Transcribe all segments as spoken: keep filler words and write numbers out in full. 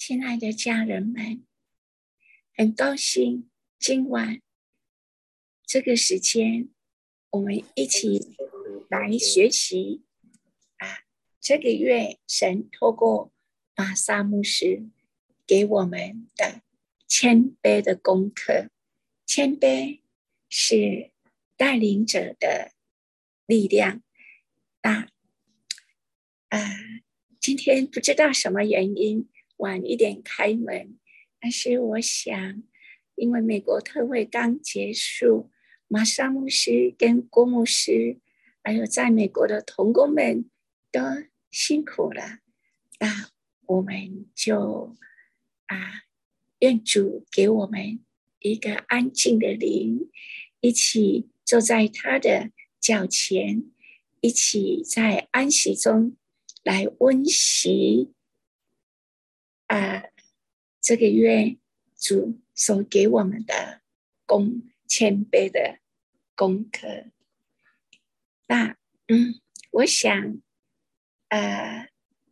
亲爱的家人们，很高兴今晚这个时间我们一起来学习啊，这个月神透过玛撒牧师给我们的谦卑的功课。谦卑是带领者的力量。那啊，今天不知道什么原因晚一点开门，但是我想因为美国特会刚结束，玛撒牧师跟郭牧师还有在美国的同工们都辛苦了，那我们就啊，愿主给我们一个安静的灵，一起坐在他的脚前，一起在安息中来温习啊，这个月主所给我们的功谦卑的功课。那嗯，我想呃，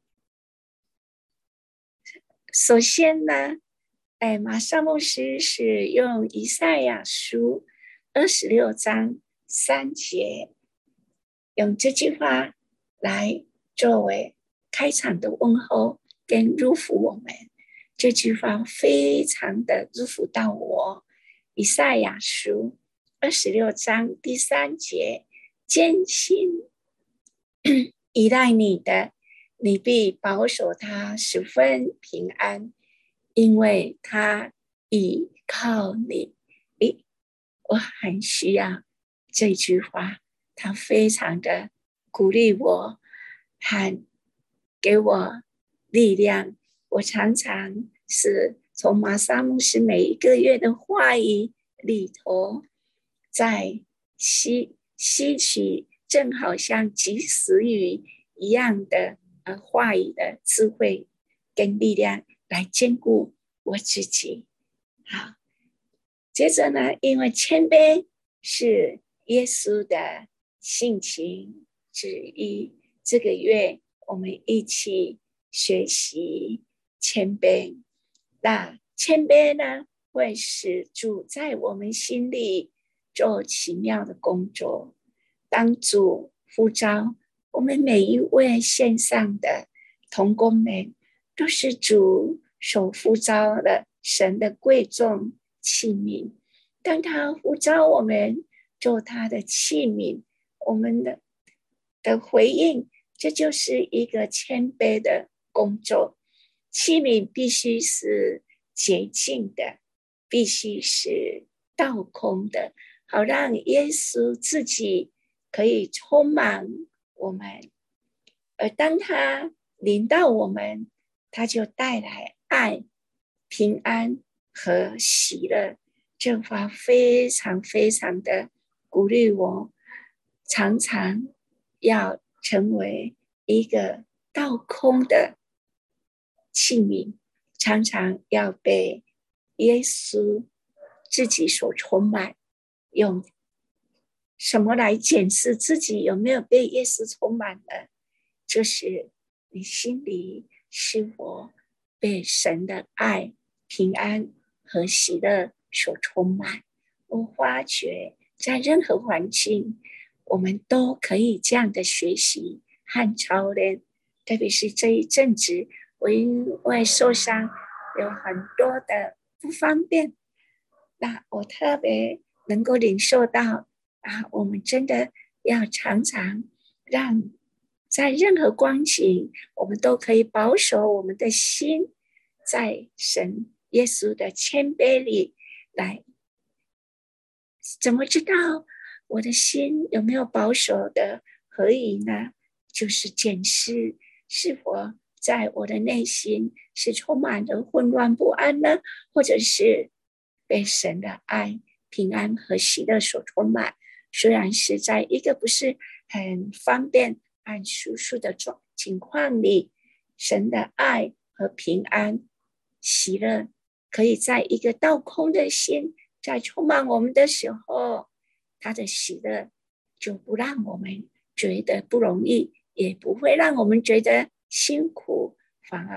首先呢，哎，玛撒牧师是用以赛亚书二十六章三节，用这句话来作为开场的问候跟祝福我们。这句话非常的祝福到我。以赛亚书二十六章第三节，坚信依赖你的，你必保守他十分平安，因为他倚靠你。诶，我很需要这句话，他非常的鼓励我，和给我力量。我常常是从玛撒牧师每一个月的话语里头，在吸吸取正好像及时雨一样的呃话语的智慧跟力量来兼顾我自己。好，接着呢，因为谦卑是耶稣的性情之一，这个月我们一起学习谦卑。那谦卑呢，会使主在我们心里做奇妙的工作。当主呼召我们每一位线上的同工们，都是主所呼召的神的贵重器皿。当他呼召我们做他的器皿，我们的的回应，这就是一个谦卑的工作。器皿必须是洁净的，必须是倒空的，好让耶稣自己可以充满我们。而当他临到我们，他就带来爱、平安和喜乐。这话非常非常的鼓励我，常常要成为一个倒空的器皿，常常要被耶稣自己所充满。用什么来检视自己有没有被耶稣充满呢？就是你心里是否被神的爱、平安和喜乐所充满。我发觉在任何环境，我们都可以这样的学习和操练。特别是这一阵子，我因为受伤有很多的不方便，那我特别能够领受到啊，我们真的要常常让在任何光景，我们都可以保守我们的心在神耶稣的谦卑里来。怎么知道我的心有没有保守的合宜呢？就是检视是否在我的内心是充满了混乱不安呢，或者是被神的爱、平安和喜乐所充满。虽然是在一个不是很方便、很舒适的情况里，神的爱和平安、喜乐可以在一个倒空的心在充满我们的时候，他的喜乐就不让我们觉得不容易，也不会让我们觉得辛苦，反而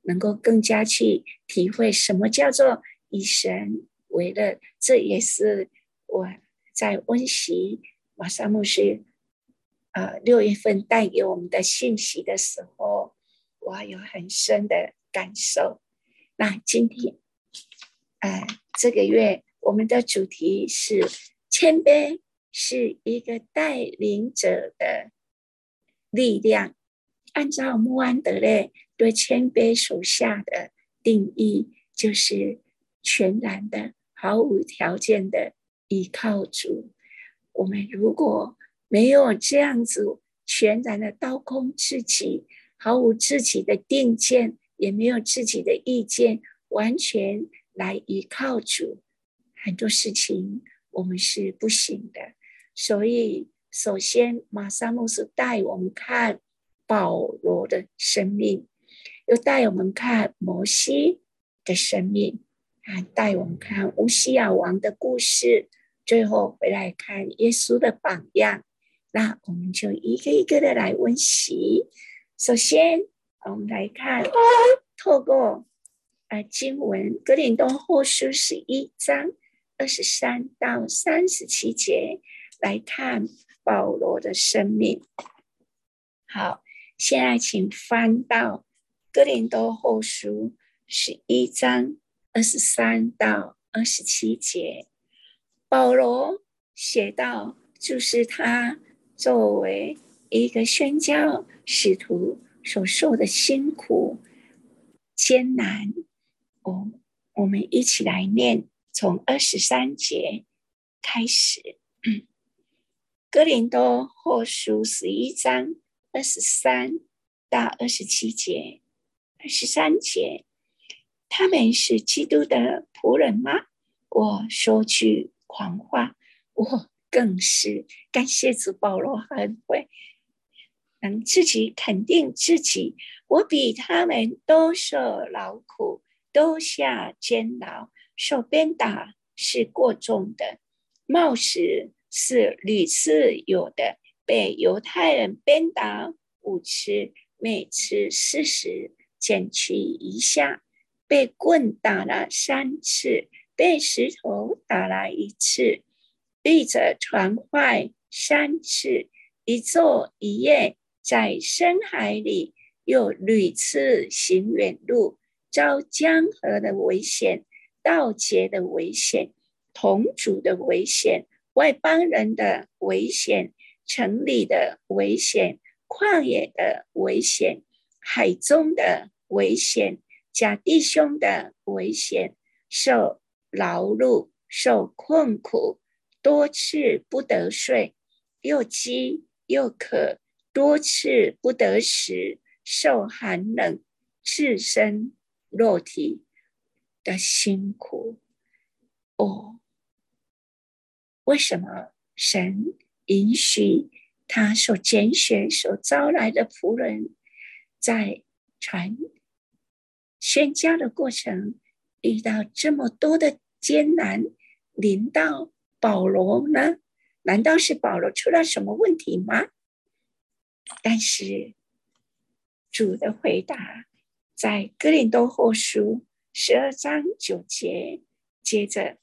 能够更加去体会什么叫做以神为乐。这也是我在温习马萨牧师呃六月份带给我们的信息的时候，我有很深的感受。那今天呃这个月我们的主题是谦卑是一个带领者的力量。按照穆安德烈对谦卑所下的定义，就是全然的毫无条件的依靠主。我们如果没有这样子全然的倒空自己，毫无自己的定见，也没有自己的意见，完全来依靠主，很多事情我们是不行的。所以首先马萨牧师带我们看保罗的生命，又带我们看摩西的生命，还带我们看乌西亚王的故事，最后回来看耶稣的榜样。那我们就一个一个的来温习。首先我们来看透过、呃、经文哥林多后书十一章二十三到三十七节来看保罗的生命。好，现在请翻到哥林多后书十一章二十三到二十七节。保罗写到，就是他作为一个宣教使徒所受的辛苦艰难。哦，我们一起来念，从二十三节开始。哥林多后书十一章二十三到二十七节。二十三节，他们是基督的仆人吗？我说句狂话，我更是。感谢主，保罗很会能自己肯定自己，我比他们都受劳苦，都下监牢，受鞭打是过重的，冒死是屡次有的，被犹太人鞭打五次，每次四十，减去一下，被棍打了三次，被石头打了一次，立着船坏三次，一昼一夜在深海里，又屡次行远路，遭江河的危险，盗劫的危险，同族的危险，外邦人的危险，城里的危险，旷野的危险，海中的危险，假弟兄的危险，受劳碌，受困苦，多次不得睡，又饥又渴，多次不得食，受寒冷，自身肉体的辛苦。哦，为什么神允许他所拣选所招来的仆人在传宣教的过程遇到这么多的艰难临到保罗呢？难道是保罗出了什么问题吗？但是主的回答在哥林多后书十二章九节，接着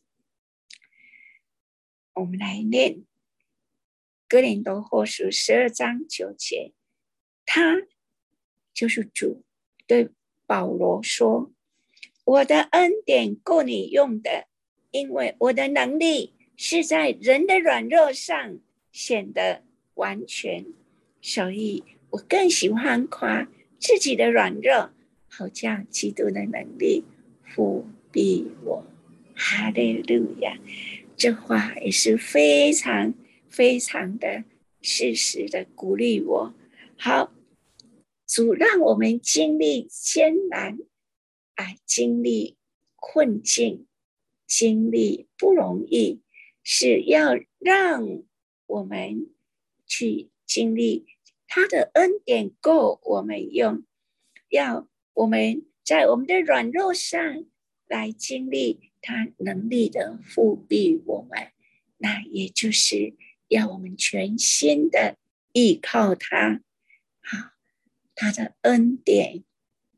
我们来念哥林多后书十二章九节，他就是主对保罗说，我的恩典够你用的，因为我的能力是在人的软弱上显得完全，所以我更喜欢夸自己的软弱，好叫基督的能力覆庇我。哈利路亚！这话也是非常非常的事实的鼓励我。好，主让我们经历艰难、啊、经历困境，经历不容易，是要让我们去经历他的恩典够我们用，要我们在我们的软弱上来经历他能力的覆庇我们，那也就是要我们全心的依靠他。好，他的恩典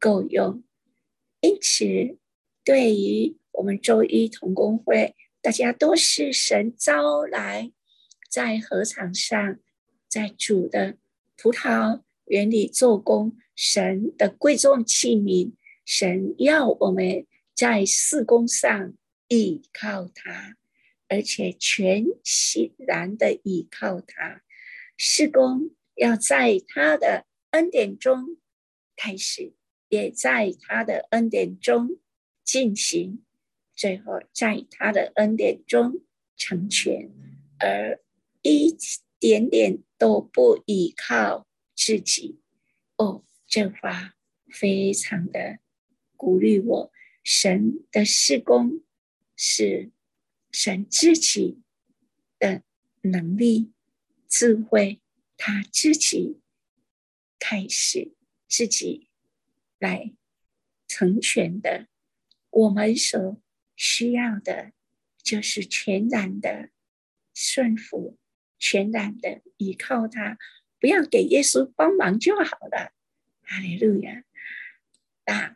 够用。因此对于我们周一同工会，大家都是神招来在禾场上，在主的葡萄园里做工，神的贵重器皿，神要我们在事工上依靠他，而且全心然的依靠他。事工要在他的恩典中开始，也在他的恩典中进行，最后在他的恩典中成全，而一点点都不依靠自己。哦，这话非常的鼓励我。神的事工是神自己的能力智慧，他自己开始自己来成全的。我们所需要的就是全然的顺服，全然的依靠他，不要给耶稣帮忙就好了。哈利路亚。那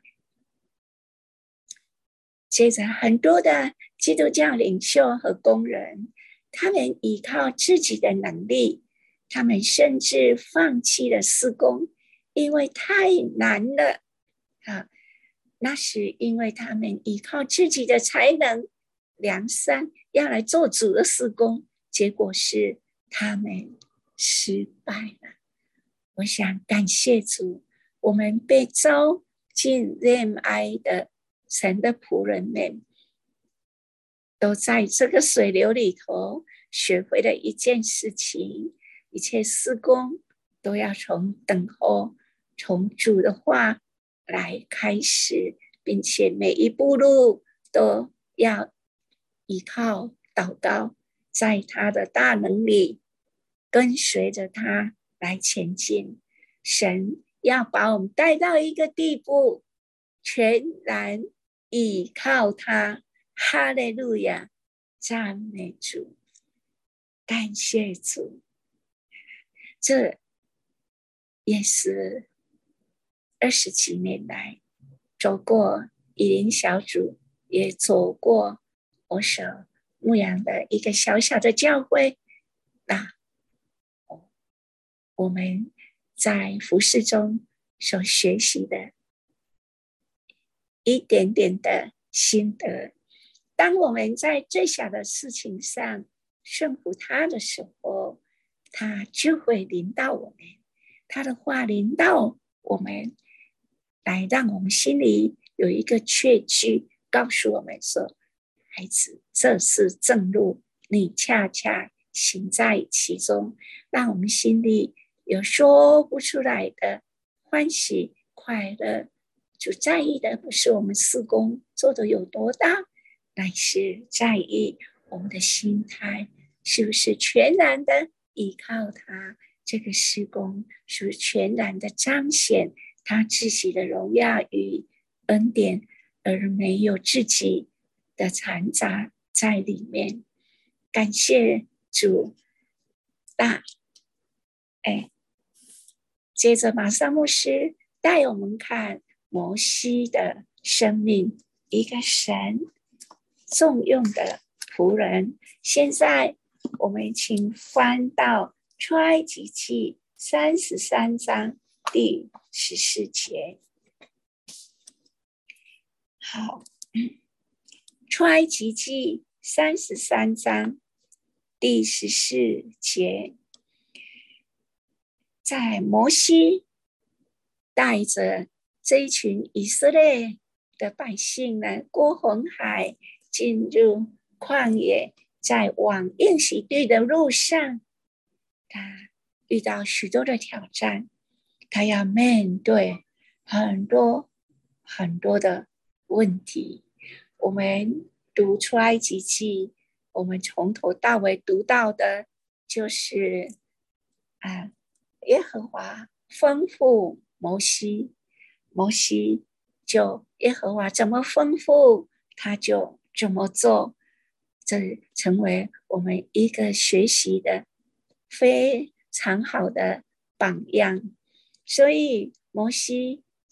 接着很多的基督教领袖和工人，他们依靠自己的能力，他们甚至放弃了事工，因为太难了啊！那是因为他们依靠自己的才能良善，要来做主的事工，结果是他们失败了。我想感谢主，我们被召进 Z M I 的神的仆人们，都在这个水流里头学会了一件事情，一切事工都要从等候，从主的话来开始，并且每一步路都要依靠祷告，在他的大能里跟随着他来前进。神要把我们带到一个地步，全然依靠他。哈利路亚，赞美主，感谢主。这也是二十几年来走过以琳小组，也走过我所牧养的一个小小的教会。那我们在服事中所学习的一点点的心得，当我们在最小的事情上顺服他的时候，他就会临到我们，他的话临到我们，来让我们心里有一个确据，告诉我们说，孩子，这是正路，你恰恰行在其中，让我们心里有说不出来的欢喜快乐。主在意的不是我们事工做得有多大，乃是在意我们的心态是不是全然的依靠他，这个事工是不是全然的彰显他自己的荣耀与恩典，而没有自己的掺杂在里面。感谢主。那哎，接着马上牧师带我们看摩西的生命，一个神重用的仆人。现在我们请翻到出埃及记三十三章第十四节。好，出埃及记三十三章第十四节，在摩西带着这一群以色列的百姓呢，过红海进入旷野，在往应许地的路上，他遇到许多的挑战，他要面对很多很多的问题。我们读出埃及记，我们从头到尾读到的就是啊，耶和华吩咐摩西，摩西就耶和华怎么吩咐他就怎么做，这成为我们一个学习的非常好的榜样。所以摩西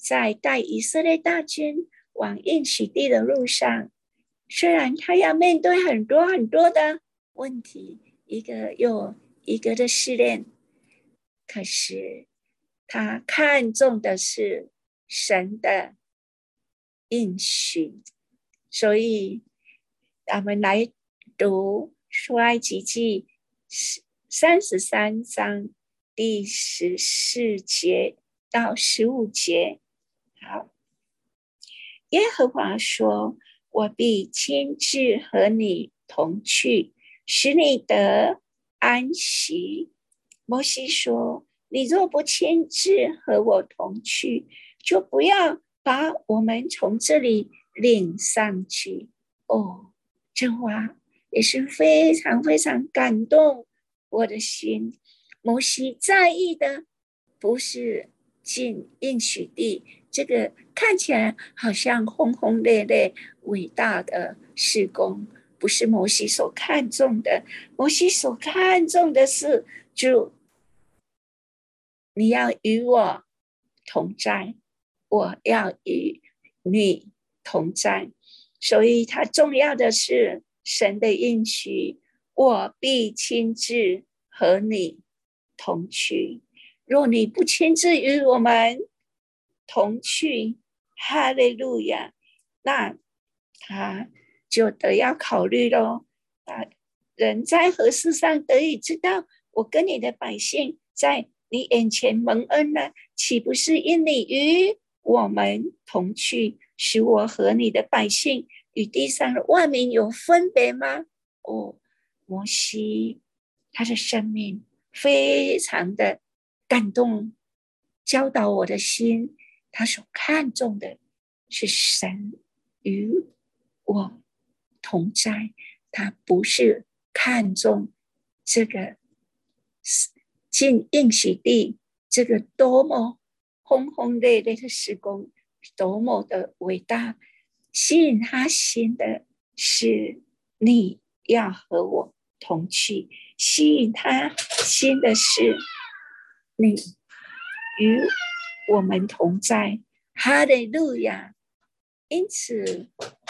在带以色列大军往应许地的路上，虽然他要面对很多很多的问题，一个又一个的试炼，可是他看重的是神的应许。所以我们来读出埃及记三十三章第十四节到十五节。好，耶和华说，我必亲自和你同去，使你得安息。摩西说，你若不亲自和我同去，就不要把我们从这里领上去。哦，这话也是非常非常感动我的心。摩西在意的不是进应许地这个看起来好像轰轰烈烈伟大的事工，不是摩西所看重的。摩西所看重的是，主，你要与我同在，我要与你同在。所以他重要的是神的应许，我必亲自和你同去。若你不亲自与我们同去，哈利路亚，那他就得要考虑咯。啊，人在何事上得以知道我跟你的百姓在你眼前蒙恩呢？岂不是因你与我们同去，使我和你的百姓与地上的万民有分别吗？哦，摩西他的生命非常的感动，教导我的心，他所看重的是神与我同在，他不是看重这个进应许地这个多么轰轰烈烈的事工，多么的伟大。吸引他心的是你要和我同去，吸引他心的是你与我们同在。哈利路亚！因此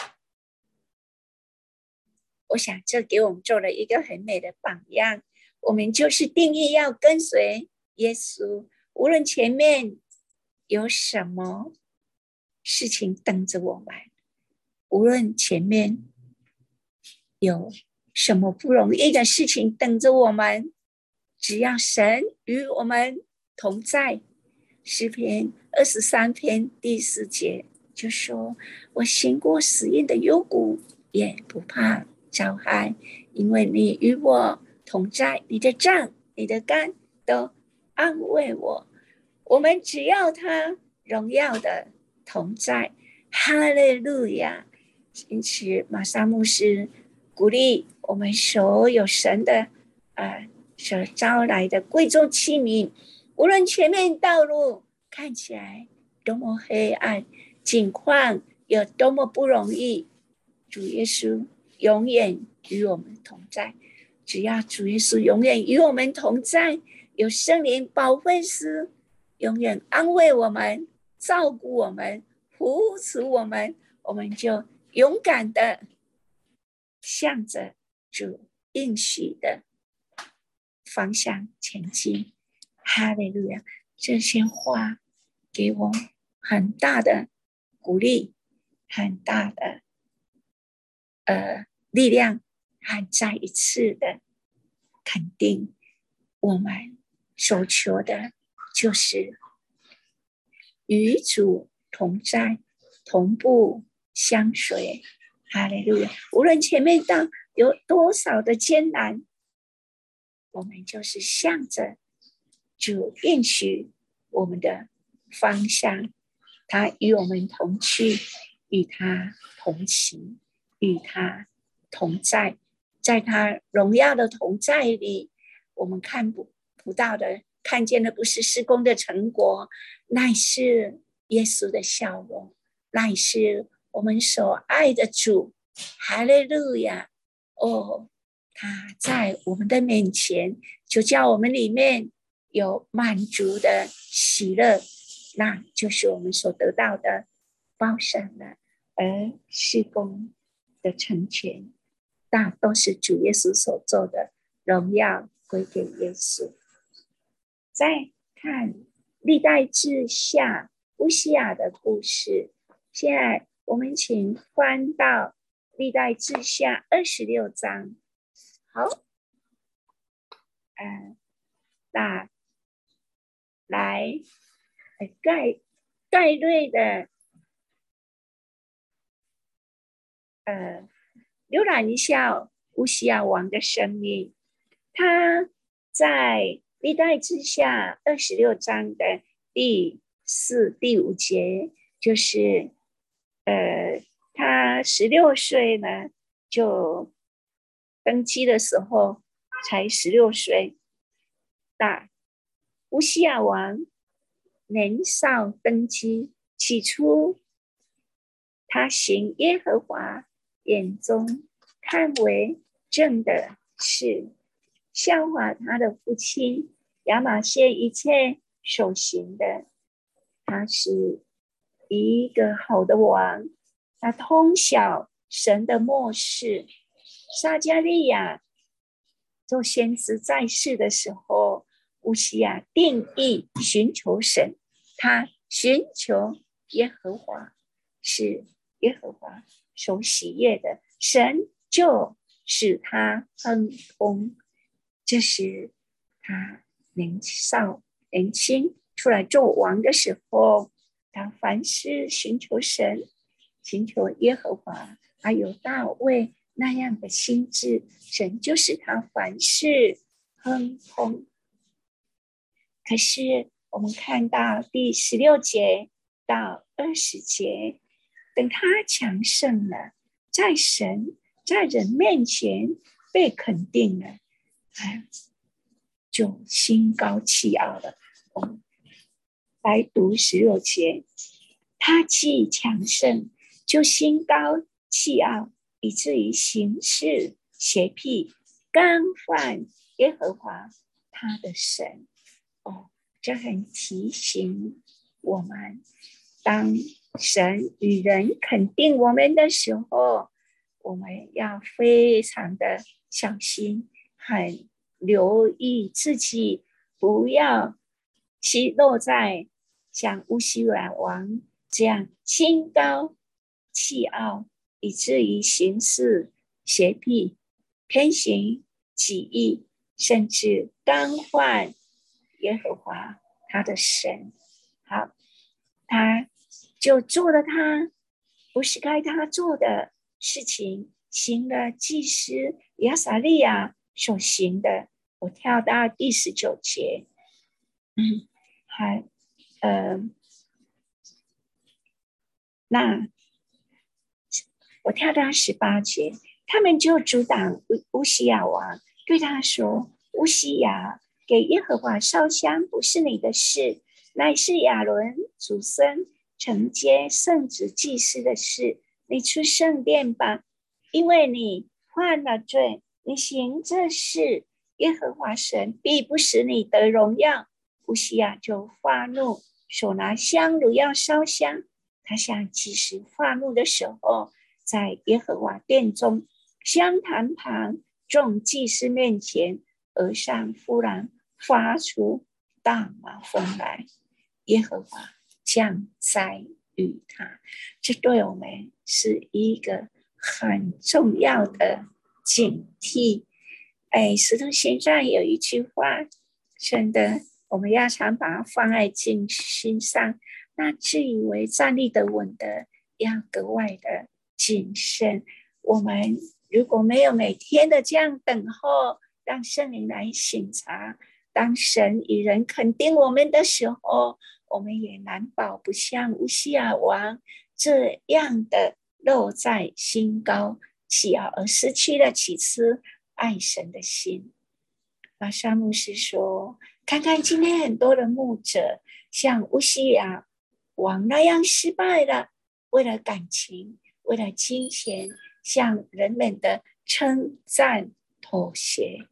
我想这给我们做了一个很美的榜样，我们就是定义要跟随耶稣，无论前面有什么事情等着我们，无论前面有什么不容易的事情等着我们，只要神与我们同在。诗篇二十三篇第四节就说，我行过死荫的幽谷，也不怕遭害，因为你与我同在，你的杖你的竿都安慰我。我们只要他荣耀的同在。哈利路亚！因此马萨牧师鼓励我们所有神的、呃、所招来的贵重器皿，无论前面道路看起来多么黑暗，境况有多么不容易，主耶稣永远与我们同在。只要主耶稣永远与我们同在，有圣灵保惠师永远安慰我们，照顾我们，扶持我们，我们就勇敢的向着主应许的方向前进。哈利路亚！这些话给我很大的鼓励，很大的呃力量，和再一次的肯定。我们所求的就是与主同在，同步相随。哈利路亚！无论前面道有多少的艰难，我们就是向着主应许我们的方向，他与我们同去，与他同行，与他同在。在他荣耀的同在里，我们看不不到的，看见的不是事工的成果，乃是耶稣的笑容，乃是我们所爱的主。哈利路亚！哦，他在我们的面前，就叫我们里面有满足的喜乐， 那就是我们所得到的报赏了。而事工的成全，那都是主耶稣所做的，荣耀归给耶稣。再看历代志下乌西亚的故事，现在我们请翻到历代志下二十六章。好，呃，那来概概略的呃浏览一下乌西亚王的生命。他在历代志下二十六章的第四、第五节，就是呃，他十六岁呢，就登基的时候才十六岁。那乌西亚王年少登基，起初他行耶和华眼中看为正的事，效法他的父亲亚玛谢一切所行的。他是一个好的王，他通晓神的默示。撒迦利亚做先知在世的时候，乌西亚定义寻求神，他寻求耶和华，是耶和华所喜悦的，神就使他亨通。这是他年少年轻出来做王的时候，他凡事寻求神，寻求耶和华，还有大卫那样的心智，神就使他凡事亨通。可是我们看到第十六节到二十节，等他强盛了，在神在人面前被肯定了，哎，就心高气傲了。我们来读十六节，他既强盛，就心高气傲，以至于行事邪僻，干犯耶和华他的神。哦，这很提醒我们，当神与人肯定我们的时候，我们要非常的小心，很留意自己，不要息落在像乌西雅王这样心高气傲，以至于行事邪僻，偏行己意，甚至干犯耶和华他的神。好，他就做了他不是该他做的事情，行了祭司亚撒利亚所行的。我跳到第十九节，嗯，还呃，那我跳到十八节，他们就阻挡乌西雅王，对他说：乌西雅，给耶和华烧香不是你的事，乃是亚伦祖孙承接圣旨祭司的事。你出圣殿吧，因为你犯了罪，你行这事，耶和华神必不使你得荣耀。乌西雅就发怒，手拿香炉要烧香。他向祭司发怒的时候，在耶和华殿中香坛旁众祭司面前，额上忽然发出大麻风来，耶和华降灾于他。这对我们是一个很重要的警惕。哎，使徒行传有一句话，真的我们要常把它放在心上，那自以为站立得稳的，要格外的谨慎。我们如果没有每天的这样等候，让圣灵来省察，当神与人肯定我们的时候，我们也难保不像乌西雅王这样的落在心高气傲，而失去了起初爱神的心。马沙牧师说，看看今天很多的牧者像乌西雅王那样失败了，为了感情，为了金钱，向人们的称赞妥协，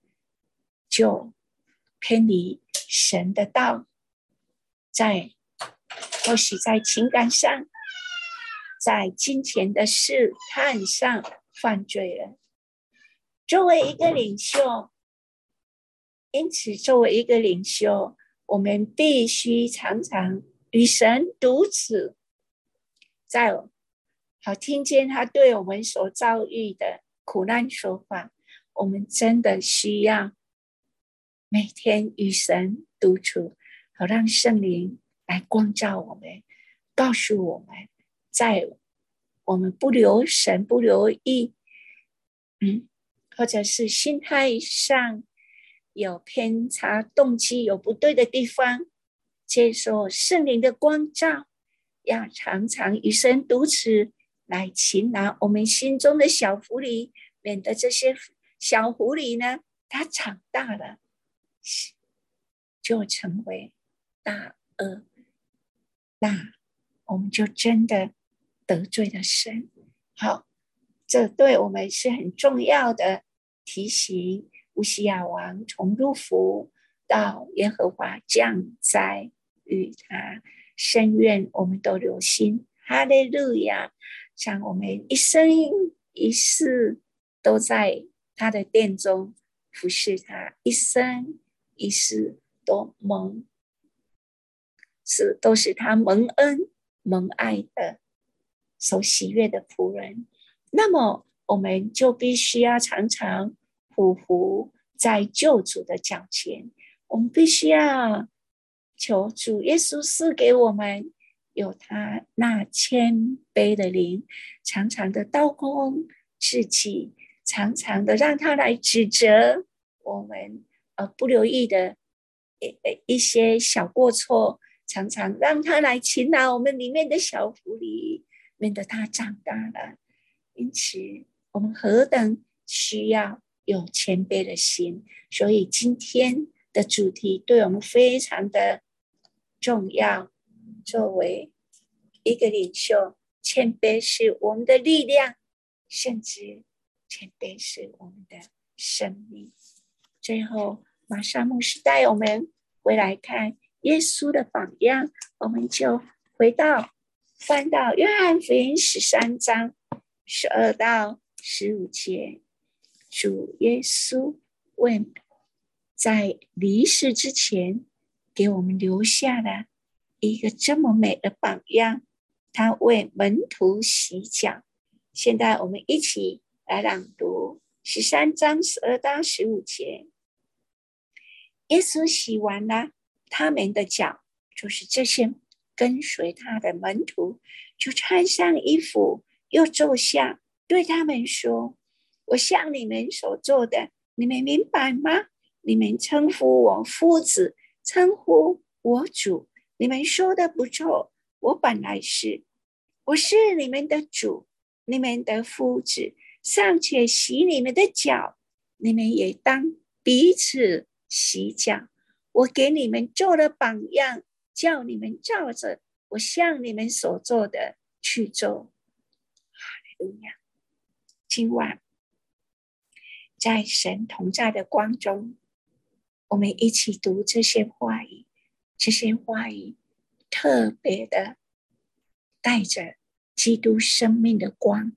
就偏离神的道，在或许在情感上，在金钱的试探上犯罪了。作为一个领袖，因此作为一个领袖，我们必须常常与神独处，在好听见他对我们所遭遇的苦难说话。我们真的需要每天与神独处，好让圣灵来光照我们，告诉我们，在我们不留神不留意，嗯，或者是心态上有偏差，动机有不对的地方，接受圣灵的光照，要常常与神独处，来擒拿我们心中的小狐狸，免得这些小狐狸呢，它长大了就成为大恶，那我们就真的得罪了神。好，这对我们是很重要的提醒。乌西亚王从入府到耶和华降灾与他深愿，我们都留心。哈利路亚！像我们一生一世都在他的殿中服侍他，一生一世都蒙是都是他蒙恩蒙爱的所喜悦的仆人。那么我们就必须要常常匍匐在救主的脚前，我们必须要求主耶稣赐给我们有他那谦卑的灵，常常的刀光自己，常常的让他来指责我们呃不留意的一些小过错，常常让他来擒拿我们里面的小狐狸，免得他长大了。因此我们何等需要有谦卑的心，所以今天的主题对我们非常的重要。作为一个领袖，谦卑是我们的力量，甚至谦卑是我们的生命。最后马上牧师带我们回来看耶稣的榜样，我们就回到翻到约翰福音十三章十二到十五节。主耶稣为在离世之前给我们留下了一个这么美的榜样，他为门徒洗脚。现在我们一起来朗读十三章十二到十五节。耶稣洗完了他们的脚，就是这些跟随他的门徒，就穿上衣服，又坐下，对他们说：我向你们所做的，你们明白吗？你们称呼我夫子，称呼我主，你们说的不错，我本来是，我是你们的主，你们的夫子，尚且洗你们的脚，你们也当彼此洗脚。我给你们做了榜样，叫你们照着我向你们所做的去做。哈利路亚！今晚在神同在的光中，我们一起读这些话语，这些话语特别的带着基督生命的光，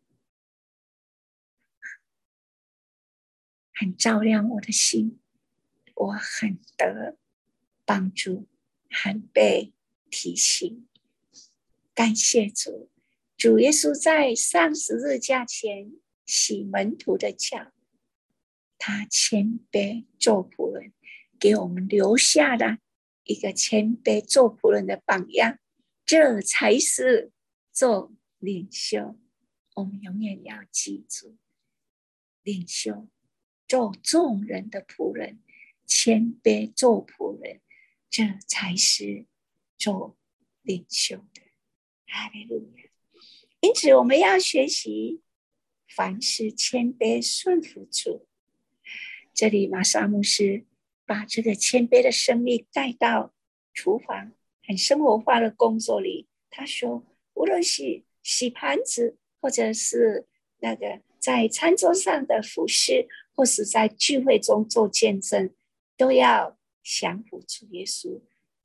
很照亮我的心，我很得帮助，很被提醒。感谢主，主耶稣在上十字架前洗门徒的脚，他谦卑做仆人，给我们留下了一个谦卑做仆人的榜样，这才是做领袖。我们永远要记住，领袖做众人的仆人，谦卑做仆人，这才是做领袖的。哈利路亚！因此我们要学习凡事谦卑顺服主。这里玛莎牧师把这个谦卑的生命带到厨房很生活化的工作里。他说无论是洗盘子，或者是那个在餐桌上的服侍，或是在聚会中做见证，都要降服主耶稣，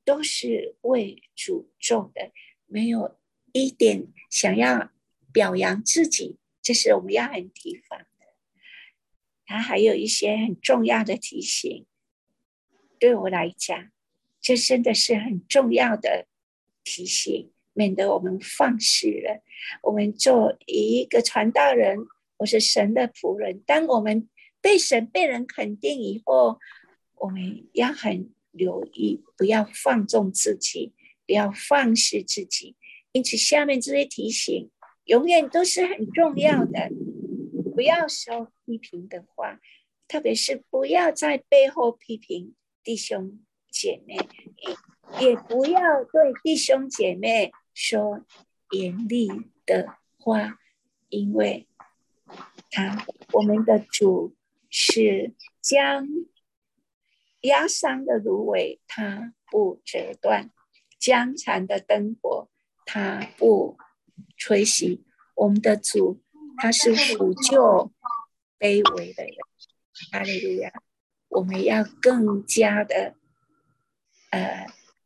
都是为主做的，没有一点想要表扬自己，这是我们要很提防的。他还有一些很重要的提醒，对我来讲，这真的是很重要的提醒，免得我们放肆了。我们做一个传道人，我是神的仆人，当我们被神被人肯定以后，我们要很留意，不要放纵自己，不要放肆自己。因此下面这些提醒永远都是很重要的，不要说批评的话，特别是不要在背后批评弟兄姐妹，也不要对弟兄姐妹说严厉的话，因为他我们的主是将压伤的芦苇他不折断，将残的灯火他不吹熄。我们的主他是抚救卑微的人，哈利路亚！我们要更加的呃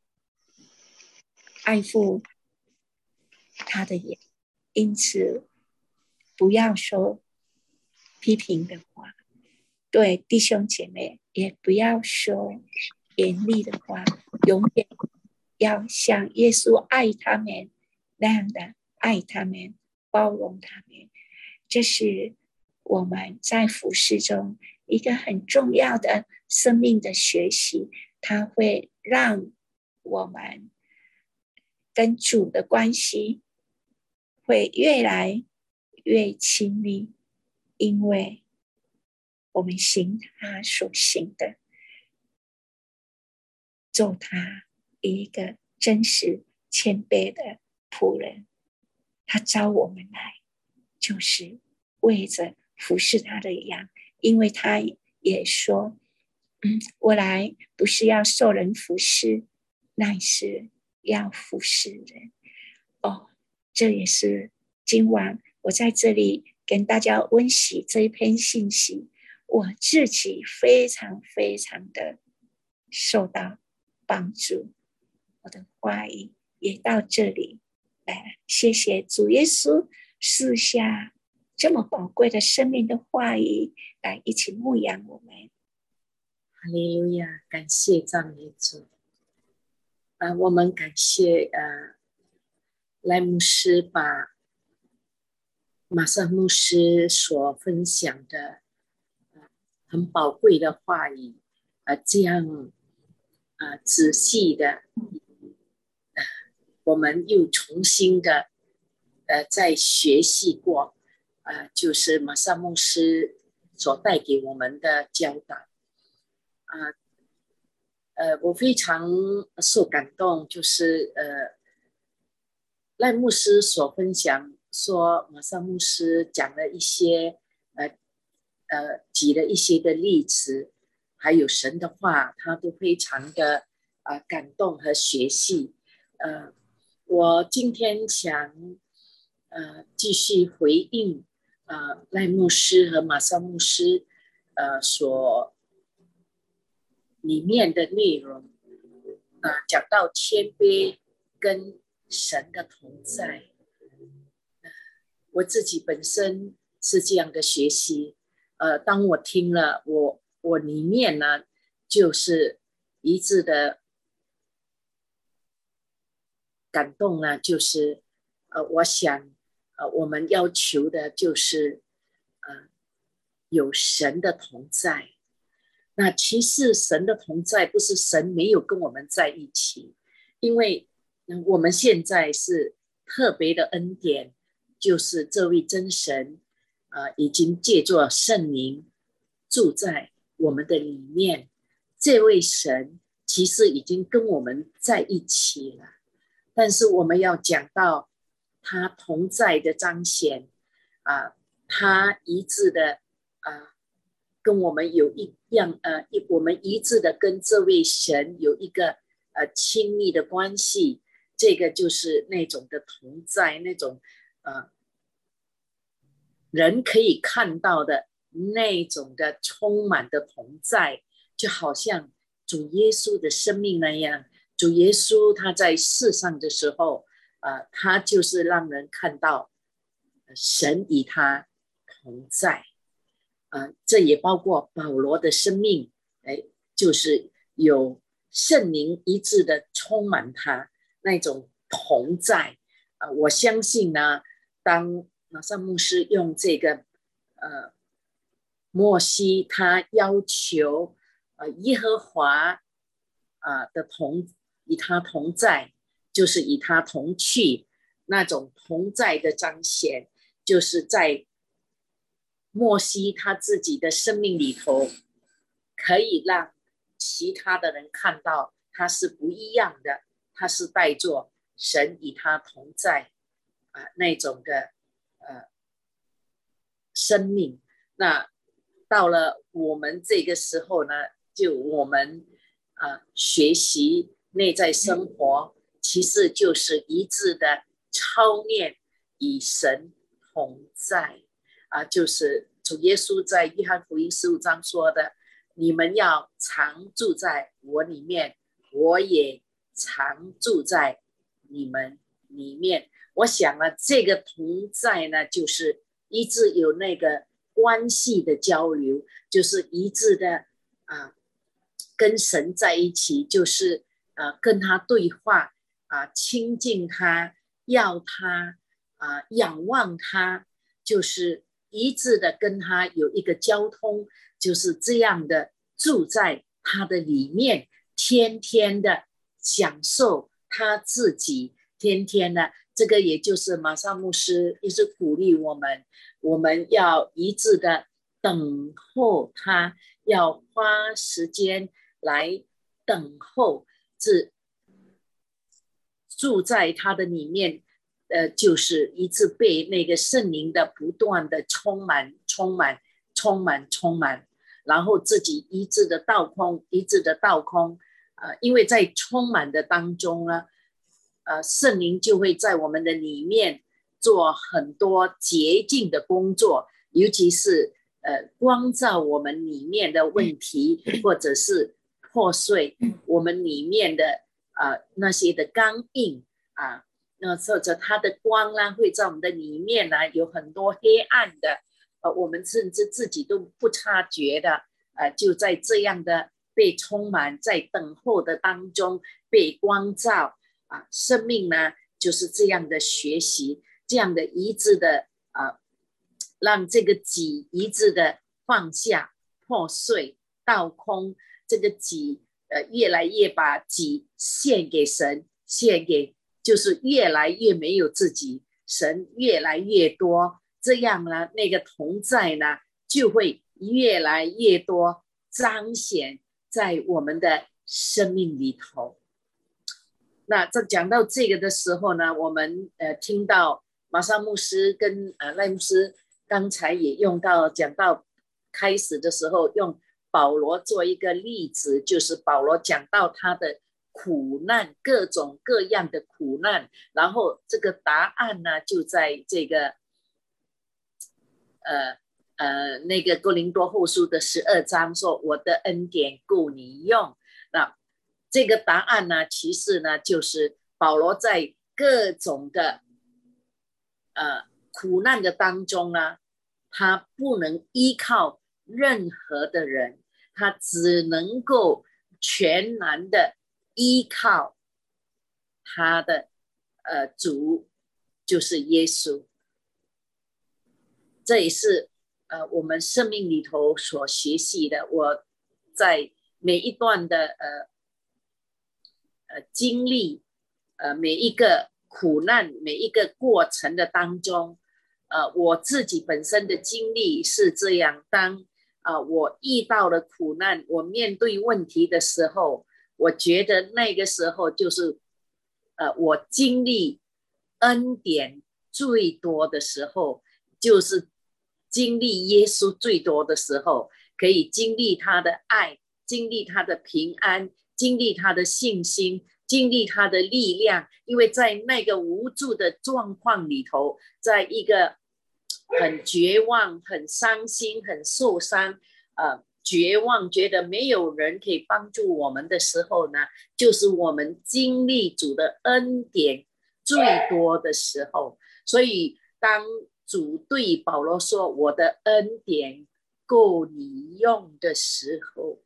爱护他的眼，因此不要说批评的话，对弟兄姐妹也不要说严厉的话，永远要像耶稣爱他们那样的爱他们，包容他们。这是我们在服事中一个很重要的生命的学习，它会让我们跟主的关系会越来越亲密，因为我们行他所行的，做他一个真实谦卑的仆人。他招我们来就是为着服侍他的羊，因为他也说、嗯、我来不是要受人服侍，乃是要服侍人。哦，这也是今晚我在这里跟大家温习这一篇信息，我自己非常非常的受到帮助。我的话语也到这里，来谢谢主耶稣赐下这么宝贵的生命的话语，来一起牧养我们。 哈利路亚，感谢赞美主。啊，我们感谢呃赖牧师把马萨牧师所分享的、呃、很宝贵的话语，呃，这样呃仔细的，呃，我们又重新的呃再学习过，呃，就是马萨牧师所带给我们的教导。啊、呃，呃，我非常受感动，就是呃，赖牧师所分享说，马萨牧师讲了一些呃呃举了一些的例子，还有神的话，他都非常的呃感动和学习。呃，我今天想呃继续回应呃赖牧师和马萨牧师呃所里面的内容，呃，讲到谦卑跟神的同在。呃我自己本身是这样的学习，呃，当我听了，我我里面呢就是一致的感动呢，就是呃，我想呃，我们要求的就是呃，有神的同在。那其实神的同在不是神没有跟我们在一起，因为我们现在是特别的恩典，就是这位真神呃，已经借作圣灵住在我们的里面。这位神其实已经跟我们在一起了，但是我们要讲到他同在的彰显啊、呃，他一致的啊、呃，跟我们有一样呃，我们一致的跟这位神有一个呃亲密的关系，这个就是那种的同在，那种呃人可以看到的那种的充满的同在，就好像主耶稣的生命那样， 主耶稣他在世上的时候，呃，他就是让人看到神与他同在，呃，这也包括保罗的生命，哎，就是有圣灵一致的充满他那种同在。呃，我相信呢，当马上牧师用这个呃摩西他要求呃耶和华啊、呃、的同与他同在，就是与他同去，那种同在的彰显，就是在摩西他自己的生命里头，可以让其他的人看到他是不一样的，他是带着神与他同在啊、呃、那种的呃生命。那到了我们这个时候呢，就我们啊、呃、学习内在生活，其实就是一致的操练与神同在啊、呃，就是主耶稣在约翰福音十五章说的，你们要常住在我里面，我也常住在你们里面。我想呢，这个同在呢，就是一直有那个关系的交流，就是一致的啊、呃，跟神在一起，就是呃跟他对话啊、呃，亲近他，要他啊、呃，仰望他，就是一致的跟他有一个交通，就是这样的住在他的里面，天天的享受他自己，天天的。这个也就是马萨牧师一直鼓励我们，我们要一致的等候他，要花时间来等候，是住在他的里面，呃，就是一直被那个圣灵的不断的充满、充满、充满、充满，然后自己一致的倒空，一致的倒空，呃，因为在充满的当中呢。呃，圣灵就会在我们的里面做很多洁净的工作，尤其是呃光照我们里面的问题，或者是破碎我们里面的呃那些的刚硬啊，那或者它的光呢，会在我们的里面呢有很多黑暗的，呃，我们甚至自己都不察觉的，呃，就在这样的被充满，在等候的当中被光照。啊，生命呢就是这样的学习，这样的一致的啊，让这个己一致的放下、破碎、倒空，这个己呃越来越把己献给神，献给就是越来越没有自己，神越来越多，这样呢那个同在呢就会越来越多彰显在我们的生命里头。那在讲到这个的时候呢，我们呃听到马上牧师跟呃赖牧师刚才也用到讲到开始的时候，用保罗做一个例子，就是保罗讲到他的苦难，各种各样的苦难，然后这个答案呢就在这个呃呃那个哥林多后书的十二章说，我的恩典够你用。那这个答案呢，其实呢，就是保罗在各种的呃苦难的当中呢，他不能依靠任何的人，他只能够全然的依靠他的呃主，就是耶稣。这也是呃我们生命里头所学习的。我在每一段的呃。呃，经历呃每一个苦难，每一个过程的当中，呃，我自己本身的经历是这样：当啊、呃、我遇到了苦难，我面对问题的时候，我觉得那个时候就是呃我经历恩典最多的时候，就是经历耶稣最多的时候，可以经历他的爱，经历他的平安。经历他的信心，经历他的力量，因为在那个无助的状况里头，在一个很绝望、很伤心、很受伤，呃， 绝望，觉得没有人可以帮助我们的时候呢，就是我们经历主的恩典最多的时候。所以当主对保罗说我的恩典够你用的时候，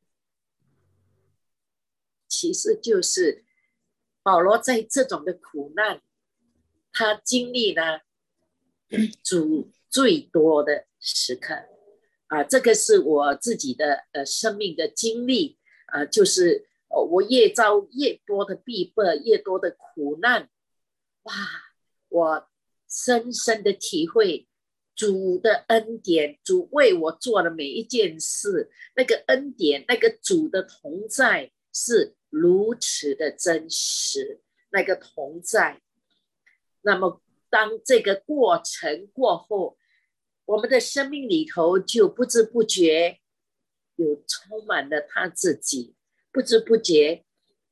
其实就是保罗在这种的苦难，他经历呢主最多的时刻啊，这个是我自己的呃生命的经历啊，就是呃我越遭越多的逼迫，越多的苦难，哇，我深深的体会主的恩典，主为我做的每一件事，那个恩典，那个主的同在是如此的真实，那个同在。那么当这个过程过后，我们的生命里头就不知不觉有充满了他自己，不知不觉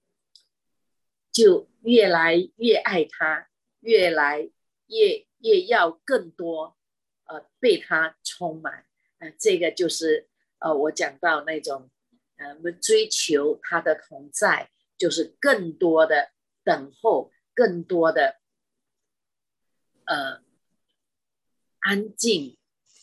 就越来越爱他，越来越越要更多呃被他充满、呃、这个就是呃我讲到那种呃追求他的同在，就是更多的等候，更多的呃安静，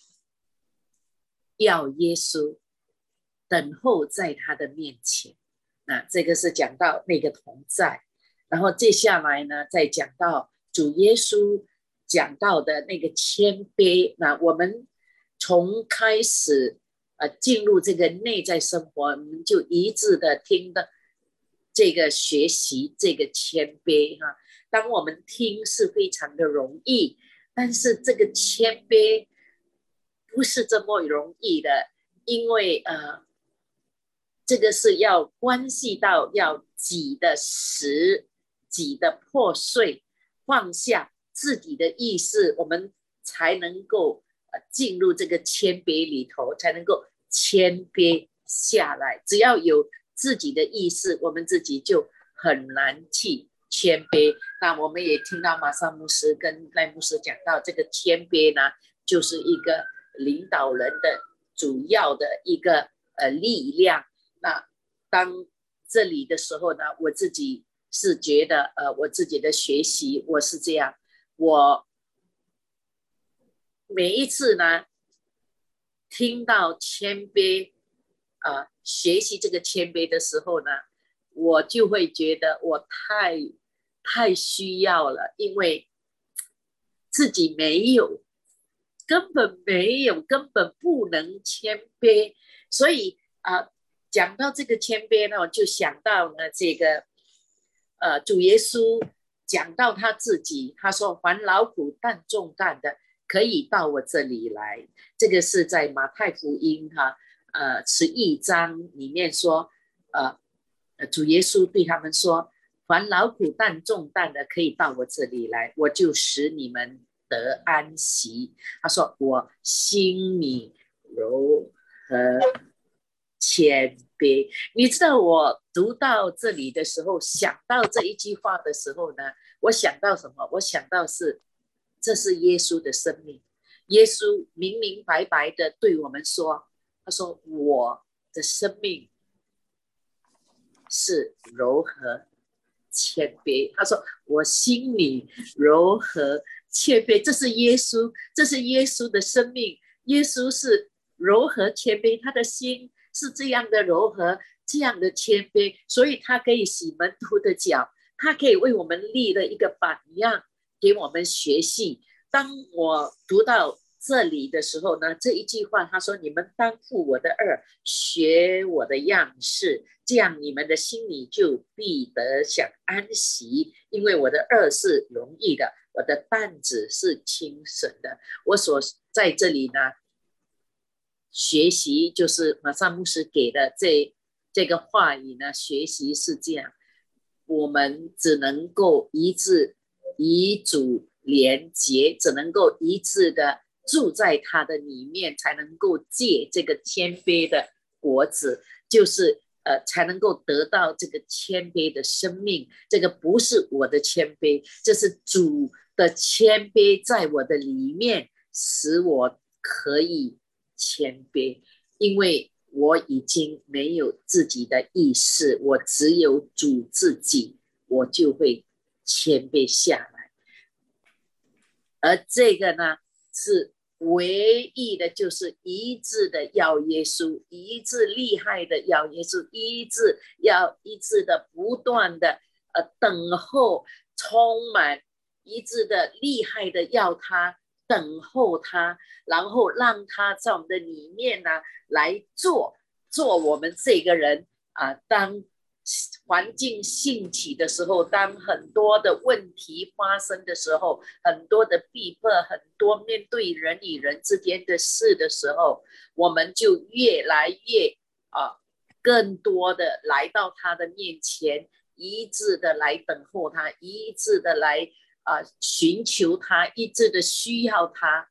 要耶稣等候在他的面前。那这个是讲到那个同在，然后接下来呢再讲到主耶稣讲到的那个谦卑。那我们从开始呃进入这个内在生活，我们就一致的听的这个学习这个谦卑哈。当我们听是非常的容易，但是这个谦卑不是这么容易的，因为呃这个是要关系到要挤的实，挤的破碎，放下自己的意识，我们才能够、呃、进入这个谦卑里头，才能够谦卑下来。只要有自己的意识，我们自己就很难去谦卑。那我们也听到马上牧师跟赖牧师讲到，这个谦卑呢，就是一个领导人的主要的一个呃力量。那当这里的时候呢，我自己是觉得呃我自己的学习我是这样，我每一次呢听到谦卑呃学习这个谦卑的时候呢，我就会觉得我太太需要了，因为自己没有，根本没有，根本不能谦卑。所以啊、呃，讲到这个谦卑呢，我就想到呢这个呃主耶稣讲到他自己，他说凡劳苦担重担的可以到我这里来。这个是在马太福音哈呃十一章里面说，呃主耶稣对他们说，凡劳苦担重担的可以到我这里来，我就使你们得安息。他说我心里柔和谦卑。你知道我读到这里的时候，想到这一句话的时候呢，我想到什么？我想到是这是耶稣的生命。耶稣明明白白的对我们说，他说我的生命是柔和谦卑。他说我心里柔和谦卑，这是耶稣，这是耶稣的生命。耶稣是柔和谦卑，他的心是这样的柔和，这样的谦卑，所以他可以洗门徒的脚，他可以为我们立了一个榜样给我们学习。当我读到这里的时候呢，这一句话他说，你们当负我的軛，学我的样式，这样你们的心里就必得享安息，因为我的軛是容易的，我的担子是轻省的。我所在这里呢学习，就是马上牧师给的这这个话语呢，学习是这样，我们只能够一致与主连结，只能够一致的住在他的里面，才能够借这个谦卑的果子，就是呃，才能够得到这个谦卑的生命。这个不是我的谦卑，这是主的谦卑在我的里面，使我可以谦卑。因为我已经没有自己的意识，我只有主自己，我就会谦卑下来。而这个呢，是唯一的，就是一致的要耶稣，一致厉害的要耶稣，一致要一致的不断的呃等候，充满一致的厉害的要他等候他，然后让他在我们的里面呢来做做我们这个人啊。当环境兴起的时候，当很多的问题发生的时候，很多的逼迫，很多面对人与人之间的事的时候，我们就越来越啊，更多的来到他的面前，一致的来等候他，一致的来啊寻求他，一致的需要他。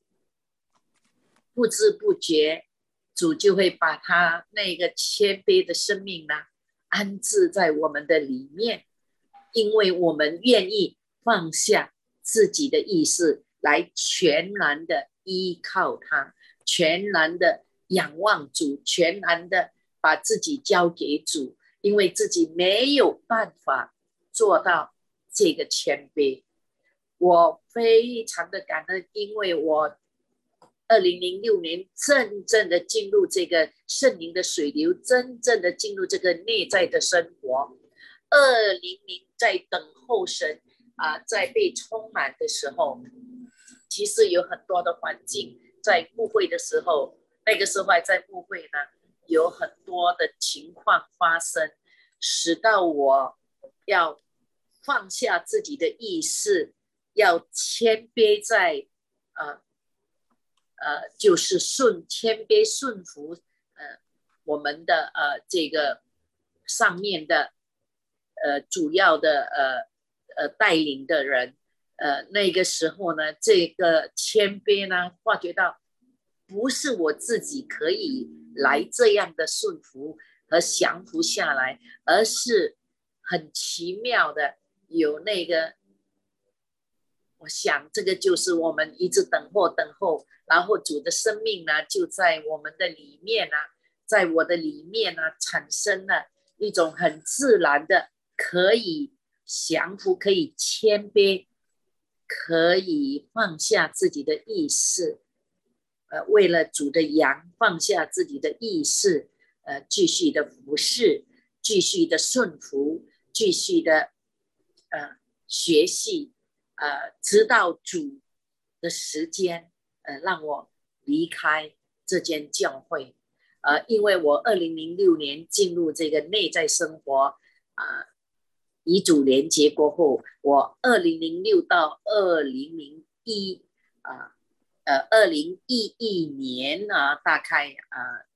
不知不觉，主就会把他那个谦卑的生命呢安置在我们的里面，因为我们愿意放下自己的意识，来全然的依靠他，全然的仰望主，全然的把自己交给主，因为自己没有办法做到这个谦卑。我非常的感恩，因为我二零零六年真正的进入这个圣灵的水流，真正的进入这个内在的生活。二零零在等候神啊，在被充满的时候，其实有很多的环境，在牧会的时候，那个时候还在牧会呢，有很多的情况发生，使到我要放下自己的意识，要谦卑在呃呃，就是顺谦卑顺服呃我们的呃这个上面的呃主要的呃呃带领的人，呃那个时候呢，这个谦卑呢，发觉到不是我自己可以来这样的顺服和降服下来，而是很奇妙的有那个。我想这个就是我们一直等候等候，然后主的生命呢就在我们的里面啊，在我的里面啊产生了一种很自然的可以降服，可以谦卑，可以放下自己的意识，呃，为了主的羊放下自己的意识，呃，继续的服侍，继续的顺服，继续的呃学习。呃，直到主的时间，呃，让我离开这间教会，呃，因为我二零零六年进入这个内在生活，啊、呃，与主连结过后，我二零零六到二零零一，啊，呃，二零一一年啊，大概啊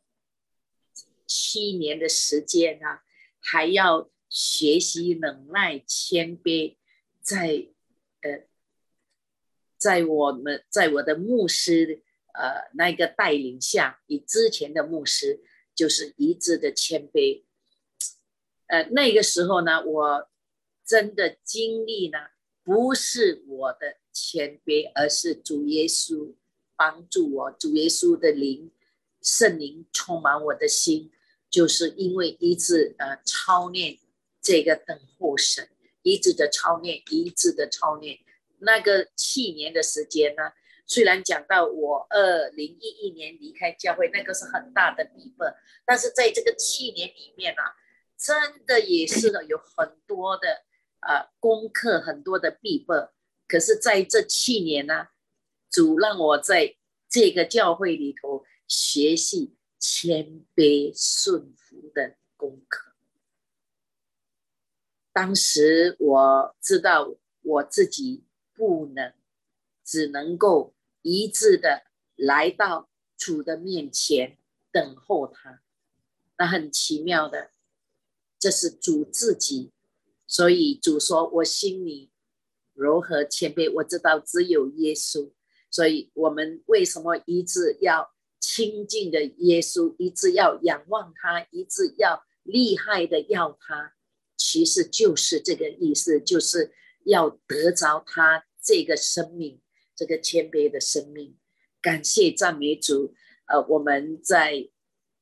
七年的时间啊，还要学习忍耐、谦卑，在。呃，在我们在我的牧师呃那个带领下，以之前的牧师就是一致的谦卑。呃，那个时候呢，我真的经历呢，不是我的谦卑，而是主耶稣帮助我，主耶稣的灵、圣灵充满我的心，就是因为一直呃操练这个等候神。一致的操练，一致的操练。那个七年的时间呢，虽然讲到我二零一一年离开教会，那个是很大的逼迫，但是在这个七年里面啊，真的也是有很多的呃功课，很多的逼迫。可是在这七年呢，主让我在这个教会里头学习谦卑顺服的功课。当时我知道我自己不能，只能够一致的来到主的面前等候他。那很奇妙的，这是主自己，所以主说我心里柔和谦卑，我知道只有耶稣。所以我们为什么一直要亲近的耶稣，一直要仰望他，一直要厉害的要他，其实就是这个意思，就是要得着他这个生命，这个谦卑的生命。感谢赞美主，呃，我们在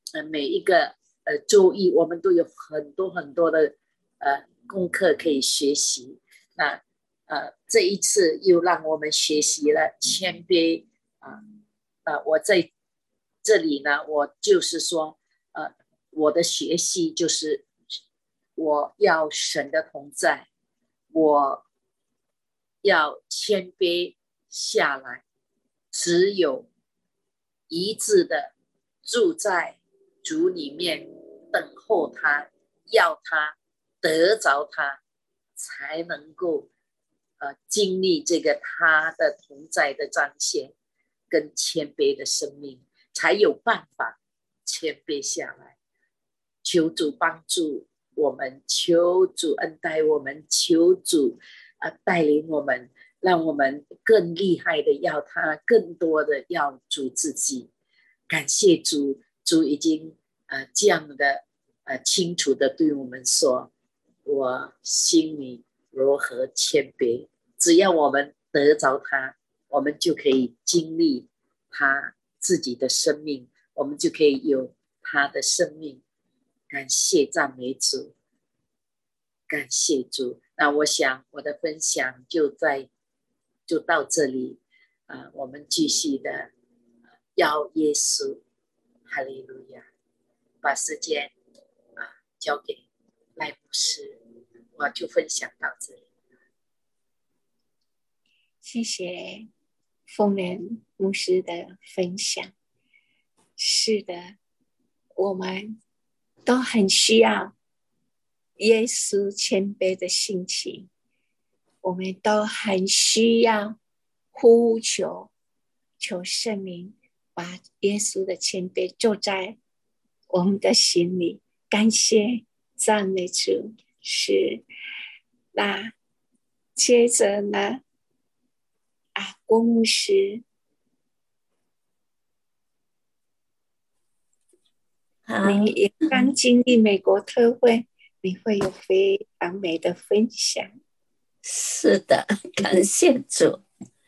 呃每一个呃周一我们都有很多很多的呃功课可以学习。那呃这一次又让我们学习了谦卑啊。呃我在这里呢，我就是说呃我的学习就是我要神的同在，我要谦卑下来，只有一致的住在主里面，等候他，要他，得着他，才能够呃经历这个他的同在的彰显跟谦卑的生命，才有办法谦卑下来。求主帮助我们，求主恩待我们，求主啊、呃、带领我们，让我们更厉害的要他，更多的要主自己。感谢主，主已经呃这样的呃清楚的对我们说，我心里如何谦卑，只要我们得着他，我们就可以经历他自己的生命，我们就可以有他的生命。感谢赞美主，感谢主。那我想我的分享就在就到这里，呃、我们继续的要耶稣，哈利路亚。把时间、呃、交给赖牧师，我就分享到这里。 谢谢丰年牧师的分享。是的，我们都很需要耶稣谦卑的性情，我们都很需要呼求求圣灵把耶稣的谦卑就在我们的心里。感谢赞美主。是，那接着呢啊，郭牧师，你也刚经历美国特会，你会有非常美的分享。 是的，感谢主，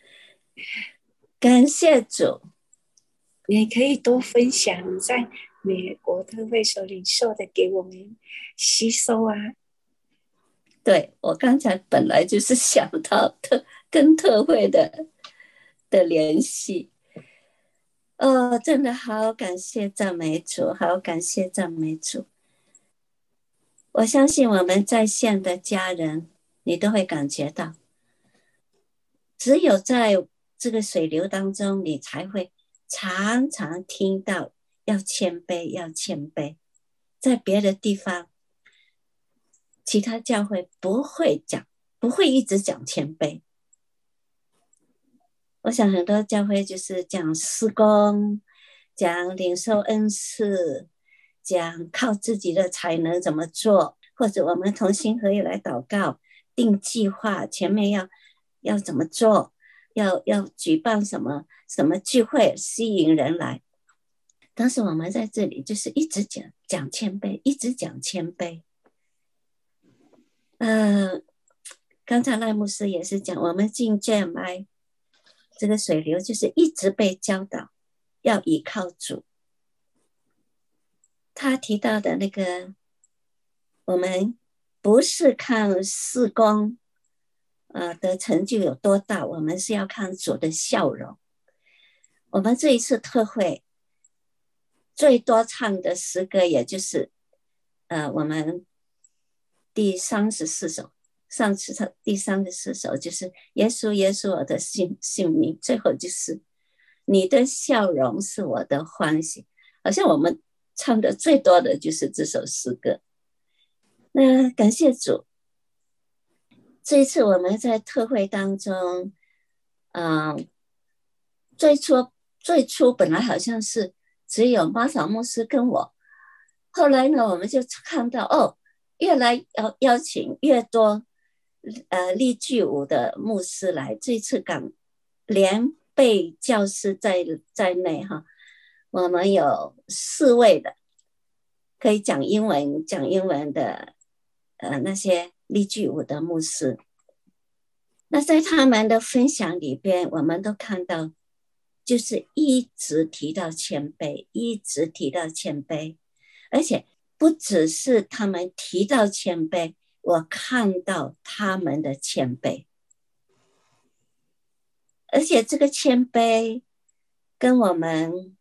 感谢主。 你可以多分享你在美国特会所领受的，给我们吸收啊。 对，我刚才本来就是想到特跟特会的的联系。哦，真的好感谢赞美主，好感谢赞美主。我相信我们在线的家人，你都会感觉到，只有在这个水流当中，你才会常常听到要谦卑，要谦卑。在别的地方，其他教会不会讲，不会一直讲谦卑。我想很多教会就是讲事工，讲领受恩赐，讲靠自己的才能怎么做，或者我们同心合意来祷告，定计划，前面要要怎么做，要要举办什么什么聚会，吸引人来。但是我们在这里就是一直讲讲谦卑，一直讲谦卑。呃，刚才赖牧师也是讲，我们进 J M I 这个水流就是一直被教导要依靠主。他提到的那个，我们不是看事工呃的成就有多大，我们是要看主的笑容。我们这一次特会最多唱的诗歌，也就是呃我们第三十四首，上次唱第三十四首就是耶稣耶稣我的性性命，最后就是你的笑容是我的欢喜。好像我们唱的最多的就是这首诗歌。那感谢主，这一次我们在特会当中，嗯、呃，最初最初本来好像是只有玛嫂牧师跟我，后来呢，我们就看到哦，越来邀邀请越多呃立剧舞的牧师来，这次港连被教师在在内哈，我们有四位的可以讲英文讲英文的呃那些立剧舞的牧师。那在他们的分享里边，我们都看到， 就是一直提到谦卑，一直提到谦卑，而且不只是他们提到谦卑，我看到他们的谦卑，而且这个谦卑跟我们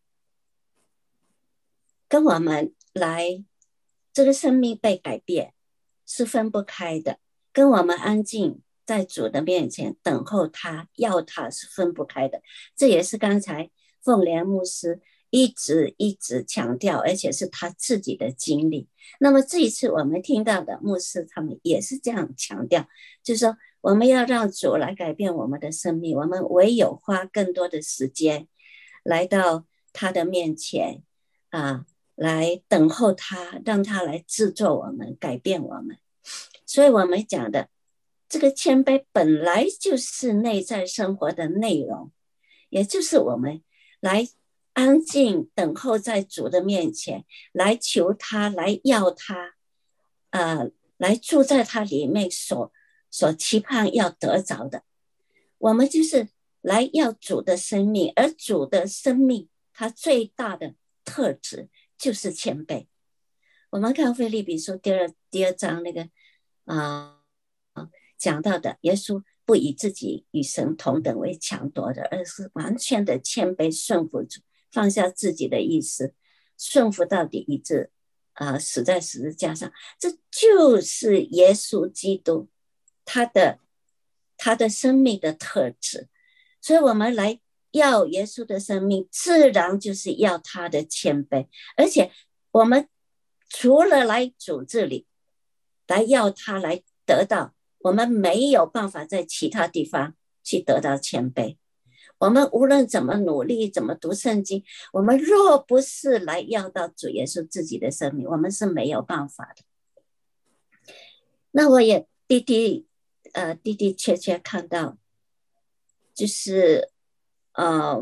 跟我们来这个生命被改变是分不开的，跟我们安静在主的面前等候他要他是分不开的。这也是刚才凤莲牧师一直一直强调，而且是他自己的经历。那么这一次我们听到的牧师他们也是这样强调，就是说我们要让主来改变我们的生命，我们唯有花更多的时间来到他的面前啊，来等候他，让他来制作我们，改变我们。所以我们讲的这个谦卑本来就是内在生活的内容，也就是我们来安静等候在主的面前，来求他，来要他呃，来住在他里面所所期盼要得着的。我们就是来要主的生命，而主的生命他最大的特质就是谦卑。我们看腓立比书第二第二章那个啊、呃、讲到的，耶稣不以自己与神同等为强夺的，而是完全的谦卑顺服主，放下自己的意思，顺服到底，以致啊、呃、死在十字架上。这就是耶稣基督他的他的生命的特质。所以我们来要耶稣的生命，自然就是要他的谦卑。而且我们除了来主这里来要他来得到，我们没有办法在其他地方去得到谦卑。我们无论怎么努力，怎么读圣经，我们若不是来要到主耶稣自己的生命，我们是没有办法的。那我也的的呃的的确确看到，就是呃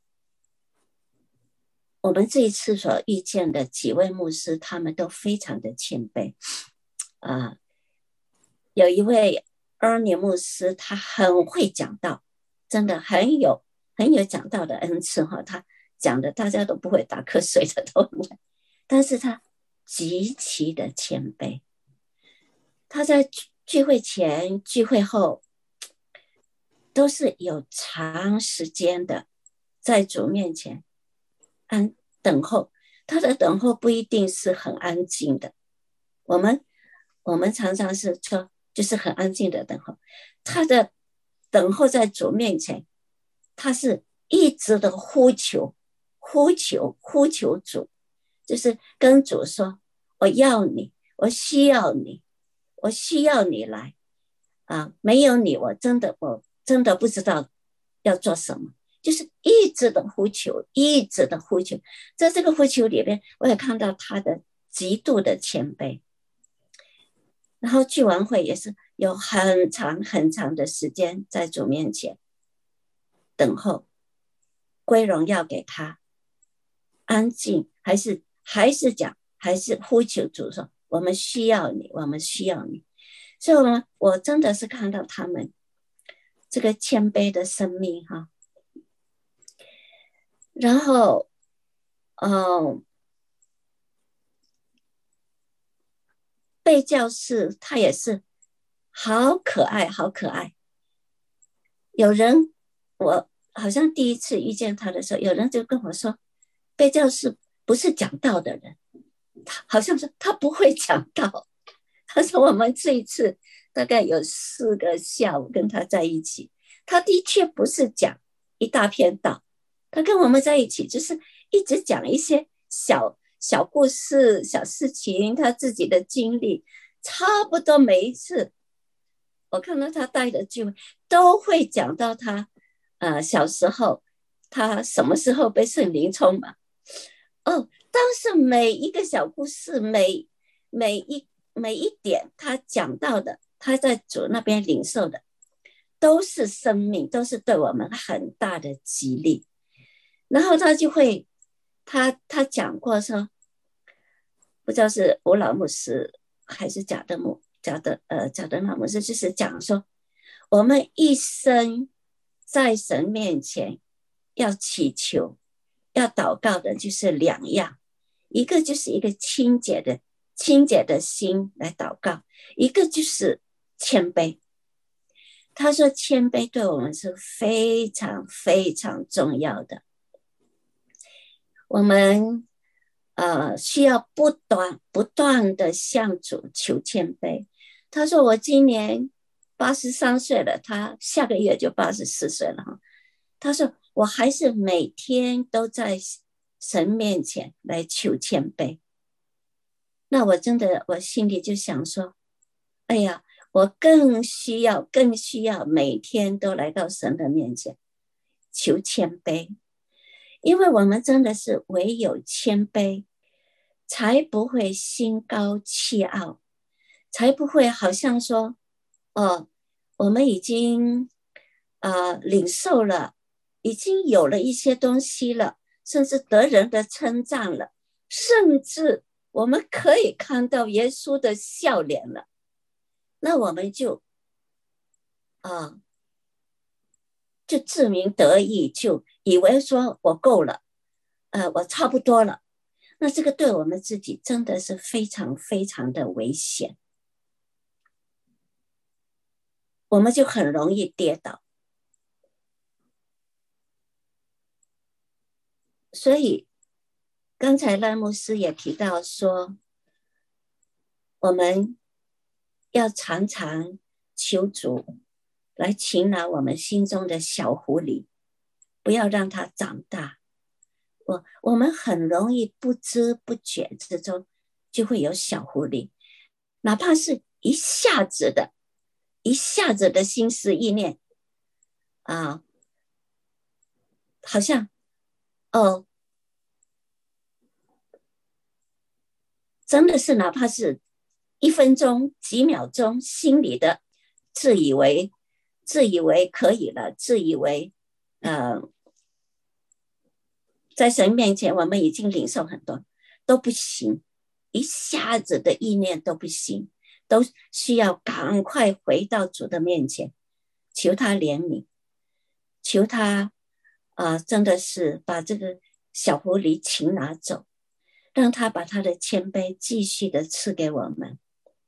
我们这一次所遇见的几位牧师，他们都非常的谦卑啊、呃。有一位尔尼牧师，他很会讲道，真的很有很有讲道的恩赐哈，他讲的大家都不会打瞌睡的都很会，但是他极其的谦卑。他在聚会前聚会后都是有长时间的在主面前安等候，他的等候不一定是很安静的，我们我们常常是说就是很安静的等候，他的等候在主面前，他是一直的呼求呼求呼求主，就是跟主说我要你，我需要你，我需要你来啊！没有你，我真的我真的不知道要做什么，就是一直的呼求，一直的呼求。在这个呼求里面，我也看到他的极度的谦卑。然后聚完会也是有很长很长的时间在主面前等候，归荣耀给他，安静，还是还是讲，还是呼求主说我们需要你，我们需要你。所以我我真的是看到他们这个谦卑的生命哈。然后哦，被教士他也是好可爱好可爱。有人我好像第一次遇见他的时候，有人就跟我说被教士不是讲道的人，他好像是他不会讲道。他说我们这一次大概有四个下午跟他在一起，他的确不是讲一大篇道，他跟我们在一起就是一直讲一些小小故事小事情，他自己的经历，差不多每一次我看到他带的聚会都会讲到他呃小时候他什么时候被圣灵充满哦，但是每一个小故事每每一每一点他讲到的，他在主那边领受的都是生命，都是对我们很大的激励。然后他就会他他讲过说，不知道是吴老牧师还是贾德牧贾德呃贾德纳牧师，就是讲说我们一生在神面前要祈求要祷告的就是两样，一个就是一个清洁的清洁的心来祷告，一个就是谦卑。他说谦卑对我们是非常非常重要的，我们呃需要不断不断的向主求谦卑。他说我今年八十三岁了，他下个月就八十四岁了。他说我还是每天都在神面前来求谦卑。那我真的我心里就想说，哎呀，我更需要更需要每天都来到神的面前求谦卑，因为我们真的是唯有谦卑才不会心高气傲，才不会好像说哦，我们已经呃领受了，已经有了一些东西了，甚至得人的称赞了，甚至我们可以看到耶稣的笑脸了，那我们就啊、呃，就自鸣得意，就以为说我够了，呃，我差不多了。那这个对我们自己真的是非常非常的危险，我们就很容易跌倒。所以刚才赖牧师也提到说，我们要常常求主来擒拿我们心中的小狐狸，不要让它长大。我我们很容易不知不觉之中就会有小狐狸，哪怕是一下子的一下子的心思意念啊，好像哦，真的是哪怕是一分钟几秒钟心里的自以为自以为可以了，自以为呃在神面前我们已经领受很多，都不行，一下子的意念都不行，都需要赶快回到主的面前，求他怜悯，求他呃真的是把这个小狐狸擒拿走，让他把他的谦卑继续的赐给我们。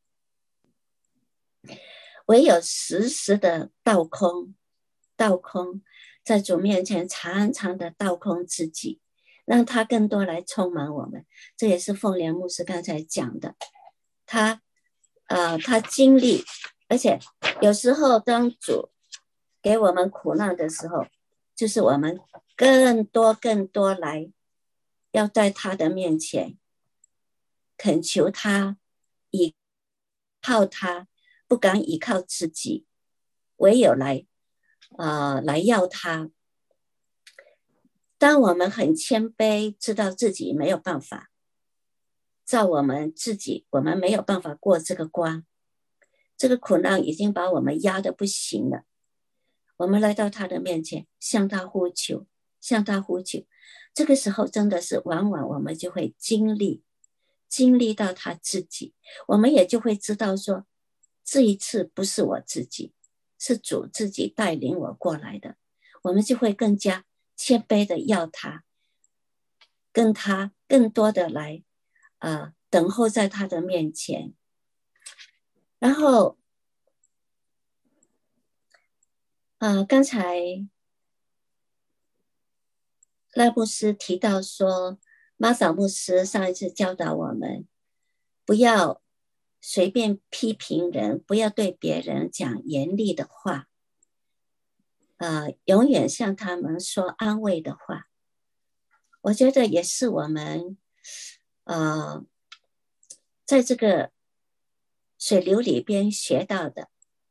唯有时时的倒空倒空，在主面前常常的倒空自己，让他更多来充满我们。这也是凤莲牧师刚才讲的，他呃他经历，而且有时候当主给我们苦难的时候，就是我们更多更多来要在他的面前恳求他，依靠他，不敢依靠自己，唯有来呃来要他。当我们很谦卑，知道自己没有办法，照我们自己我们没有办法过这个关，这个苦难已经把我们压得不行了，我们来到他的面前，向他呼求向他呼求，这个时候真的是往往我们就会经历经历到他自己，我们也就会知道说，这一次不是我自己，是主自己带领我过来的，我们就会更加谦卑的要他，跟他更多的来呃等候在他的面前。然后呃刚才赖牧师提到说，马撒牧师上一次教导我们不要随便批评人，不要对别人讲严厉的话，呃，永远向他们说安慰的话。我觉得也是我们呃在这个水流里边学到的。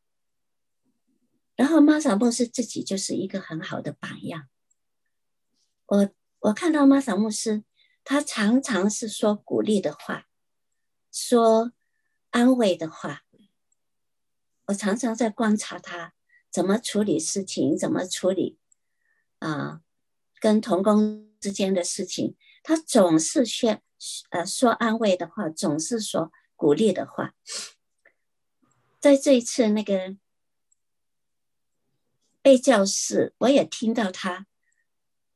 然后马撒牧师自己就是一个很好的榜样。我我看到马撒牧师，他常常是说鼓励的话，说安慰的话。我常常在观察他怎么处理事情，怎么处理啊、呃、跟同工之间的事情，他总是说呃说安慰的话，总是说鼓励的话。在这一次那个被教室，我也听到他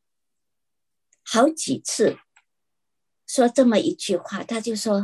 好几次说这么一句话，他就说，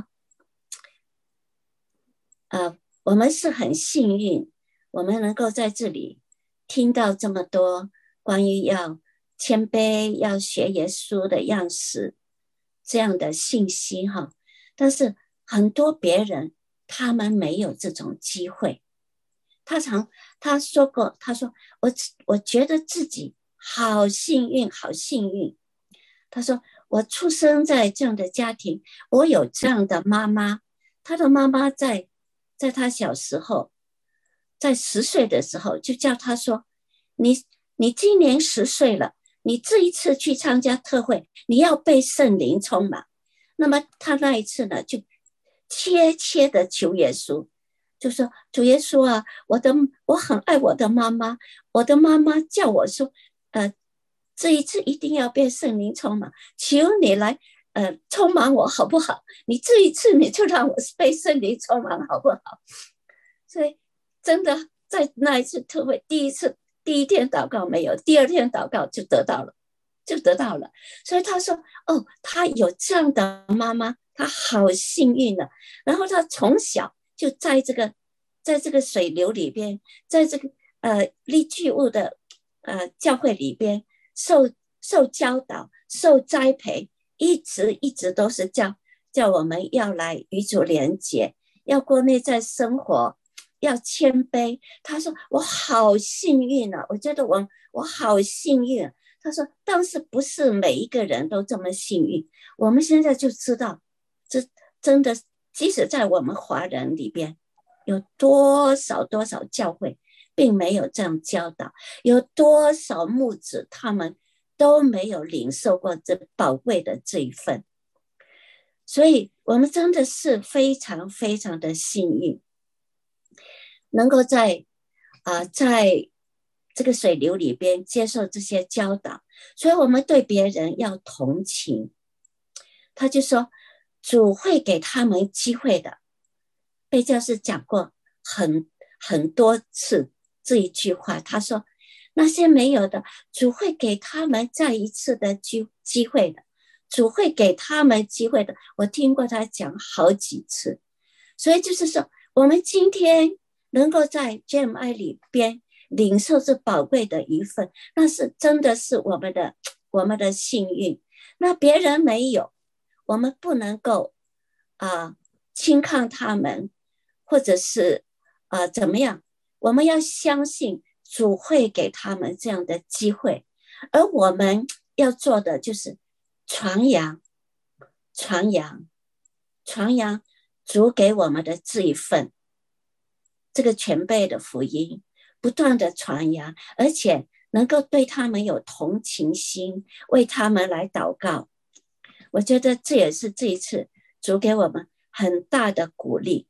呃，我们是很幸运，我们能够在这里听到这么多关于要谦卑、要学耶稣的样式这样的信息哈。但是很多别人他们没有这种机会。他常他说过，他说我我觉得自己好幸运，好幸运。他说我出生在这样的家庭，我有这样的妈妈。他的妈妈在在他小时候，在十岁的时候就叫他说，你你今年十岁了，你这一次去参加特会，你要被圣灵充满。那么他那一次呢，就切切的求耶稣，就说主耶稣啊，我的我很爱我的妈妈，我的妈妈叫我说，呃，这一次一定要被圣灵充满，求你来呃充满我好不好？你这一次你就让我被圣灵充满好不好？所以真的在那一次特会，第一次第一天祷告没有，第二天祷告就得到了，就得到了。所以他说，哦，他有这样的妈妈，他好幸运的。然后他从小就在这个在这个水流里边，在这个呃立具物的呃教会里边受受教导、受栽培，一直一直都是叫叫我们要来与主连结，要过内在生活，要谦卑。他说我好幸运啊，我觉得我我好幸运啊。他说但是不是每一个人都这么幸运。我们现在就知道，这真的即使在我们华人里边，有多少多少教会并没有这样教导，有多少牧者他们都没有领受过这宝贵的这一份。所以我们真的是非常非常的幸运，能够在啊、呃、在这个水流里边接受这些教导。所以我们对别人要同情。他就说主会给他们机会的。贝教师讲过很很多次这一句话，他说那些没有的，主会给他们再一次的机会的，主会给他们机会的。我听过他讲好几次。所以就是说我们今天能够在 J M I 里边领受这宝贵的一份，那是真的是我们的我们的幸运。那别人没有，我们不能够啊、呃、轻看他们，或者是啊、呃、怎么样。我们要相信主会给他们这样的机会，而我们要做的就是传扬传扬传扬主给我们的这一份，这个全备的福音，不断的传扬，而且能够对他们有同情心，为他们来祷告。我觉得这也是这一次主给我们很大的鼓励。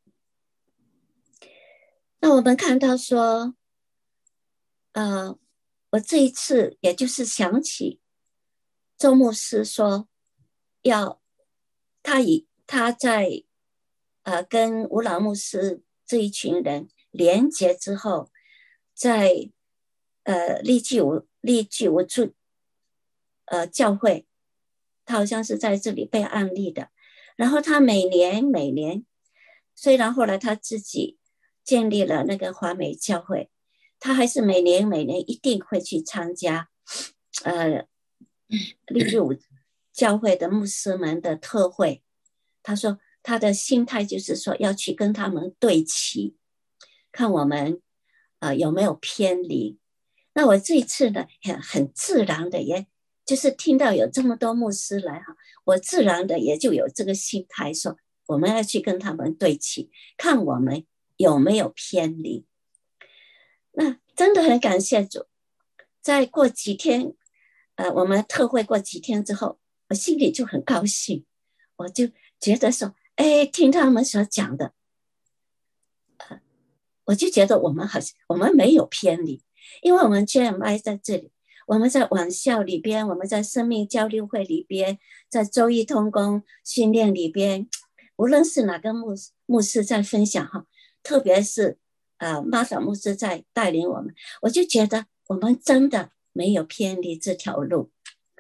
那我们看到说呃，我这一次也就是想起周牧师说要他以他在呃跟吴老牧师这一群人连结之后，在呃立具无立具无助呃教会，他好像是在这里被案例的。然后他每年每年，虽然后来他自己建立了那个华美教会，他还是每年每年一定会去参加呃立具无教会的牧师们的特会。他说他的心态就是说要去跟他们对齐，看我们呃有没有偏离。那我这一次呢很很自然的，也就是听到有这么多牧师来哈，我自然的也就有这个心态，说我们要去跟他们对齐，看我们有没有偏离。那真的很感谢主，再过几天呃，我们特会过几天之后，我心里就很高兴，我就觉得说哎，听他们所讲的、呃、我就觉得我们好像我们没有偏离。因为我们 J M I 在这里，我们在晚校里边，我们在生命交流会里边，在周一同工训练里边，无论是哪个牧牧师在分享哈，特别是呃玛莎牧师在带领我们，我就觉得我们真的没有偏离这条路，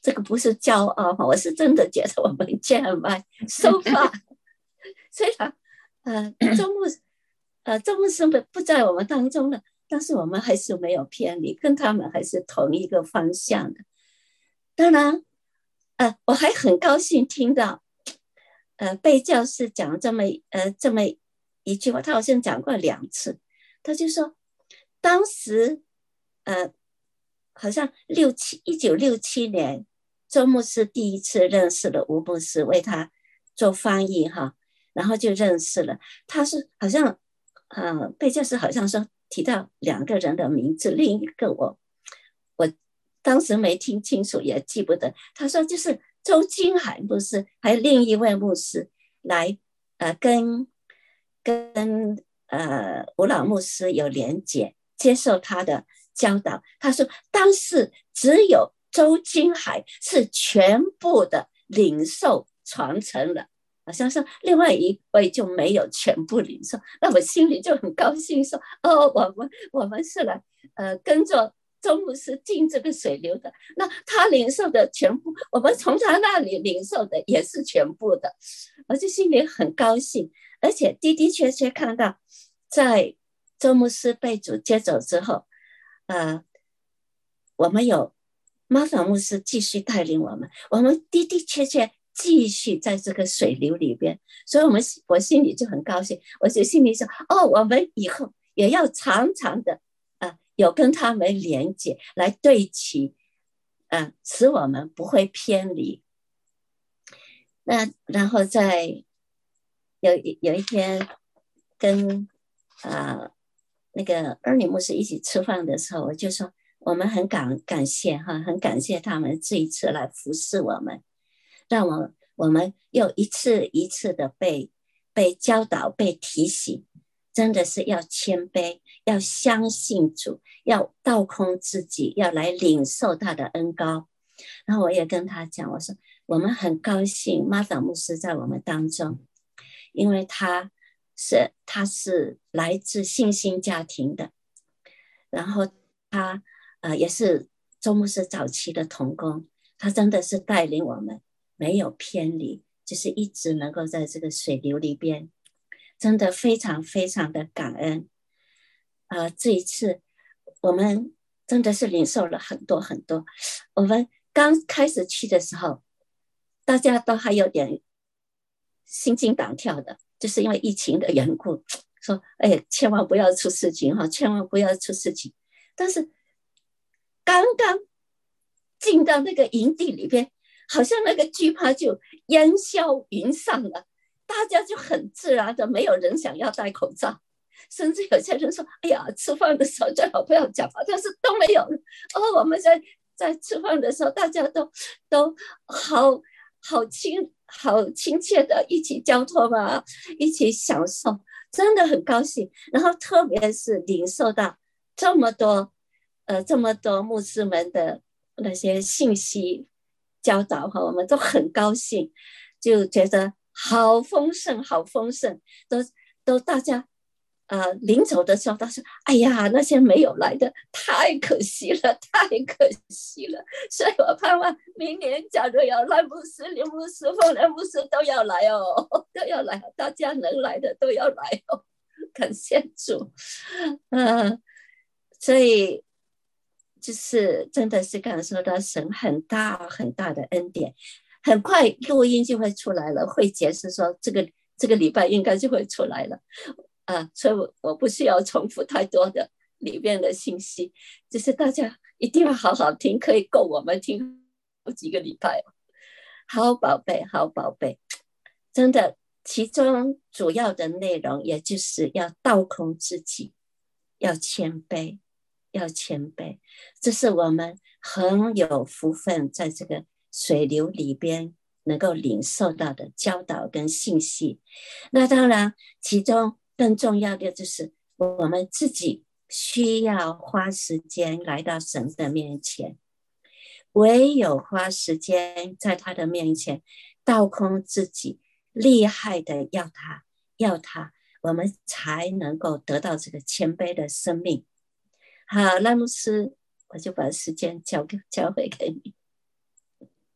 这个不是骄傲，我是真的觉得我们这样吧 so far 虽然呃周牧呃周牧师不在我们当中了，但是我们还是没有偏离，跟他们还是同一个方向的。当然呃我还很高兴听到呃贝教师讲这么呃这么一句话，他好像讲过两次，他就说当时呃好像六七一九六七年周牧师第一次认识了吴牧师，为他做翻译哈，然后就认识了。他是好像呃贝教师好像说提到两个人的名字，另一个我我当时没听清楚，也记不得。他说就是周金海牧师，还有另一位牧师来呃跟跟呃吴老牧师有连结，接受他的教导。他说当时只有周金海是全部的领受传承了，好像是另外一位就没有全部领受。那我心里就很高兴说，哦，我们我们是来呃跟着周牧师进这个水流的，那他领受的全部，我们从他那里领受的也是全部的，我就心里很高兴。而且的的确确看到在周牧师被主接走之后，呃，我们有玛法牧师继续带领我们，我们的的确确继续在这个水流里边，所以我们我心里就很高兴，我就心里说，哦，我们以后也要常常的呃有跟他们连接，来对齐，呃，使我们不会偏离。那然后在有有一天跟呃那个二女牧师一起吃饭的时候，我就说我们很感感谢哈，很感谢他们这一次来服侍我们，让我我们又一次一次的被被教导、被提醒，真的是要谦卑，要相信主，要倒空自己，要来领受他的恩膏。然后我也跟他讲，我说我们很高兴玛法牧师在我们当中，因为他是他是来自信心家庭的，然后他呃也是周牧师早期的同工，他真的是带领我们没有偏离，就是一直能够在这个水流里边，真的非常非常的感恩。呃，这一次我们真的是领受了很多很多。我们刚开始去的时候，大家都还有点心惊胆跳的，就是因为疫情的缘故，说哎，千万不要出事情哈，千万不要出事情。但是刚刚进到那个营地里边，好像那个惧怕就烟消云散了，大家就很自然的，没有人想要戴口罩，甚至有些人说哎呀，吃饭的时候最好不要讲话，但是都没有哦，我们在在吃饭的时候，大家都都好好亲好亲切的一起交托嘛，一起享受，真的很高兴。然后特别是领受到这么多呃这么多牧师们的那些信息教导哈，我们都很高兴，就觉得好丰盛好丰盛，都都大家呃，临走的时候，他说：“哎呀，那些没有来的，太可惜了，太可惜了。”所以我盼望明年，假如有赖牧师、刘牧师、凤莲牧师都要来哦，都要来，大家能来的都要来哦，感谢主。嗯、呃，所以就是真的是感受到神很大很大的恩典。很快录音就会出来了，会解释说这个这个礼拜应该就会出来了。啊，所以我我不需要重复太多的里面的信息，就是大家一定要好好听，可以够我们听好几个礼拜。好宝贝，好宝贝，真的，其中主要的内容也就是要倒空自己，要谦卑，要谦卑，这是我们很有福分在这个水流里边能够领受到的教导跟信息。那当然其中更重要的就是我们自己需要花时间来到神的面前，唯有花时间在他的面前倒空自己，厉害的要他要他，我们才能够得到这个谦卑的生命。好，赖牧师，我就把时间交给交回给你。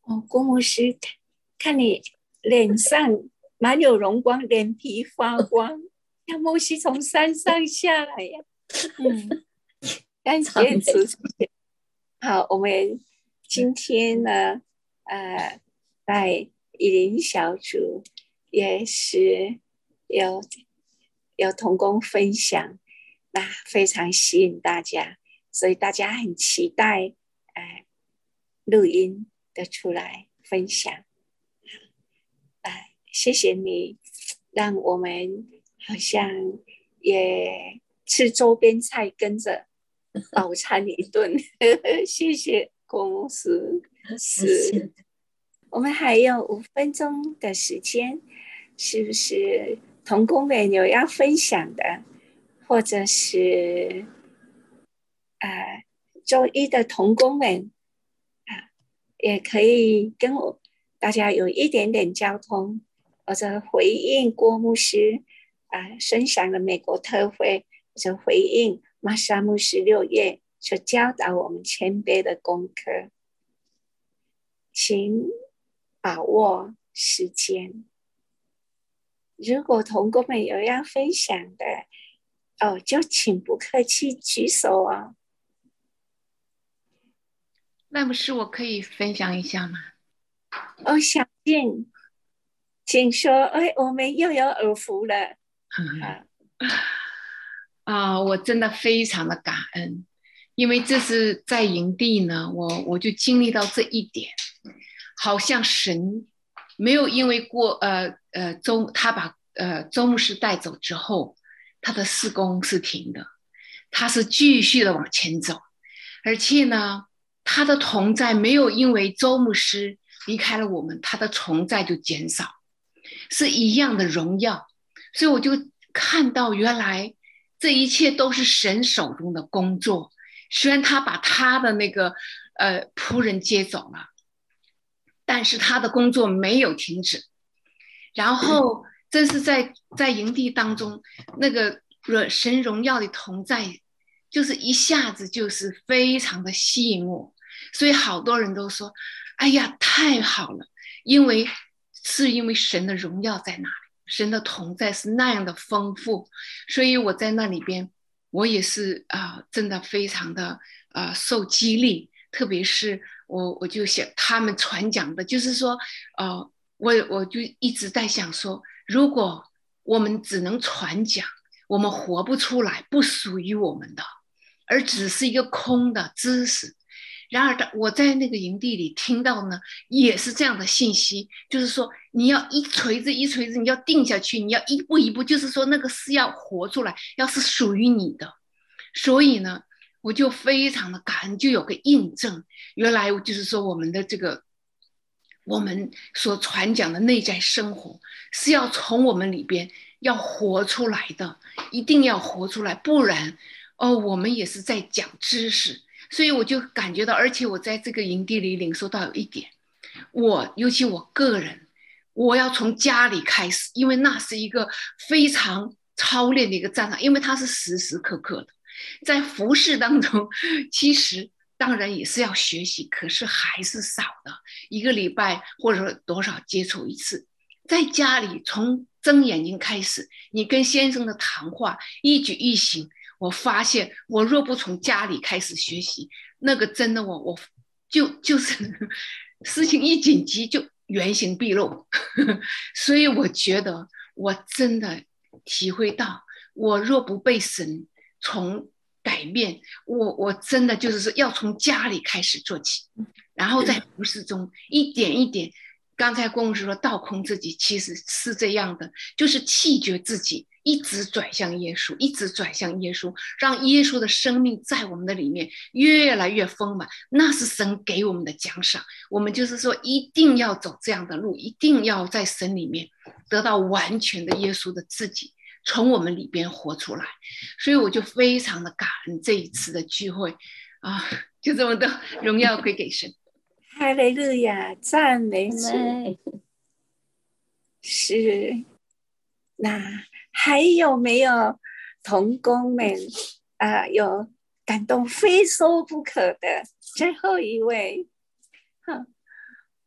哦，郭牧师，看看你脸上蛮有荣光，脸皮发光，像摩西从山上下来呀。嗯，感谢主。好，我们今天呢，呃，在以琳小组也是有有同工分享，那非常吸引大家，所以大家很期待，呃，录音的出来分享。呃，谢谢你，让我们好像也吃周边菜，跟着饱餐一顿。谢谢公司。是，我们还有五分钟的时间，是不是同工们有要分享的，或者是呃周一的同工们啊，也可以跟我大家有一点点交通，或者回应郭牧师啊分享的美国特会，或者回应玛莎牧师六月所教导我们谦卑的功课，请把握时间。如果同工们有要分享的，哦，就请不客气举手哦。 那不是我可以分享一下吗？ 哦，小静，请说。哎，我们又有耳福了。 啊、呃，我真的非常的感恩，因为这是在营地呢，我我就经历到这一点，好像神没有因为过呃呃周他把呃周牧师带走之后，他的事工是停的，他是继续的往前走，而且呢，他的同在没有因为周牧师离开了我们，他的同在就减少，是一样的荣耀，所以我就看到原来这一切都是神手中的工作，虽然他把他的那个呃仆人接走了，但是他的工作没有停止。然后这是在在营地当中，那个神荣耀的同在，就是一下子就是非常的吸引我，所以好多人都说，哎呀，太好了，因为是因为神的荣耀在那里，神的同在是那样的丰富，所以我在那里边，我也是啊、呃，真的非常的呃受激励，特别是我我就想他们传讲的，就是说呃。我我就一直在想说，如果我们只能传讲，我们活不出来，不属于我们的，而只是一个空的知识。然而我在那个营地里听到呢，也是这样的信息，就是说你要一锤子一锤子，你要定下去，你要一步一步，就是说那个是要活出来，要是属于你的。所以呢，我就非常的感恩，就有个印证，原来就是说我们的这个。我们所传讲的内在生活是要从我们里边要活出来的，一定要活出来，不然哦，我们也是在讲知识。所以我就感觉到，而且我在这个营地里领受到有一点，我尤其我个人，我要从家里开始，因为那是一个非常操练的一个战场，因为它是时时刻刻的，在服事当中，其实。当然也是要学习，可是还是少的，一个礼拜或者多少接触一次。在家里从睁眼睛开始，你跟先生的谈话一举一行，我发现我若不从家里开始学习，那个真的我我就就是事情一紧急就原形毕露。所以我觉得我真的体会到，我若不被神从改变，我我真的就是说要从家里开始做起，然后在服事中一点一点。刚才郭牧师说倒空自己，其实是这样的，就是弃绝自己，一直转向耶稣，一直转向耶稣，让耶稣的生命在我们的里面越来越丰满，那是神给我们的奖赏。我们就是说一定要走这样的路，一定要在神里面得到完全的耶稣的自己，从我们里边活出来。所以我就非常的感恩这一次的聚会啊，就这么多荣耀归给神。 哈利路亚，赞美主。是，那还有没有同工们啊、呃、有感动非说不可的？最后一位，